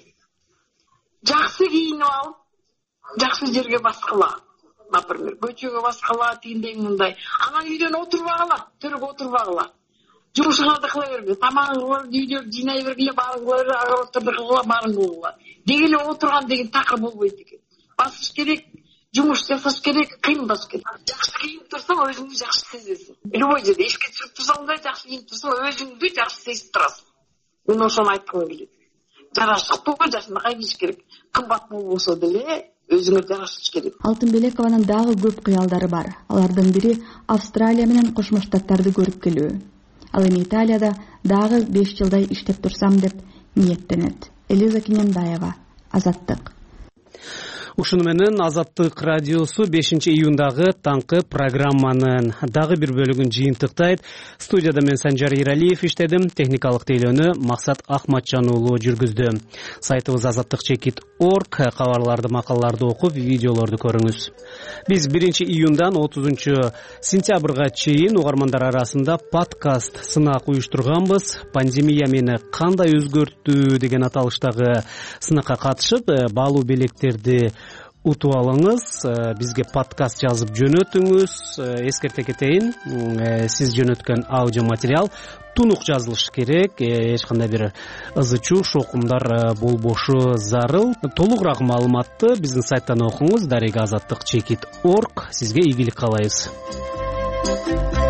Жакшы кийинип алып, жакшы жерге баскыла. Например, көчөгө баскыла, тигиндей мындай. Анан үйдөн отурбагыла, төргө отурбагыла. Жумушуңарды кыла бербе, тамагыңды үйдө жыйнай бергиле, баарын кыла бербе, огороддорду кыла, баарын кыла. Дегеле отурган деген такыр болбойт экен. Басыш керек, жумуш жасаш керек, кыймылдаш керек. Жакшы кийинип турсаң, өзүңдү жакшы сезесиң. Любой жерде эшикке чыгып турсаң да, жакшы кийинип турсаң, өзүңдү жакшы сезип турасың. Мен ошону айткым келет. Жарашыктуу жашынакай кийиш керек. Кымбат болбосо деле өзүңө жарашыш керек. Алтын Белекованын дагы көп кыялдары бар. Алардын бири Австралия менен Кошмо Штаттарды көрүп келүү. Ал эми Италияда дагы 5 жылдай иштеп турсам деп ниеттенет. Элиза Кенендаева, Азаттык. Ушуну менен Азаттык радиосу 5-июндагы таңкы программанын дагы бир бөлүгүн жыйынтыктайт. Студияда мен Санжар Иралиев иштедим, техникалык тейлөөнү Максат Ахматжан уулу жүргүздү. Сайтыбыз azattik.org, кабарларды, макалаларды окуп, видеолорду көрүңүз. Биз 1-июндан 30-сентябрга чейин угармандар арасында подкаст сынак уюштурганбыз. Пандемия мени кандай өзгөрттү деген аталыштагы сынакка катышып, баалуу белектерди утуп алыңыз, бизге подкаст жазып жөнөтүңүз. Эскерте кетейин, сиз жөнөткөн аудио материал тунук жазылышы керек, эч кандай бир ызы-чуу, шокумдар болбошу зарыл. Толугураак маалыматты биздин сайттан окуңуз, дарега azattik.org. Сизге ийгилик каалайбыз.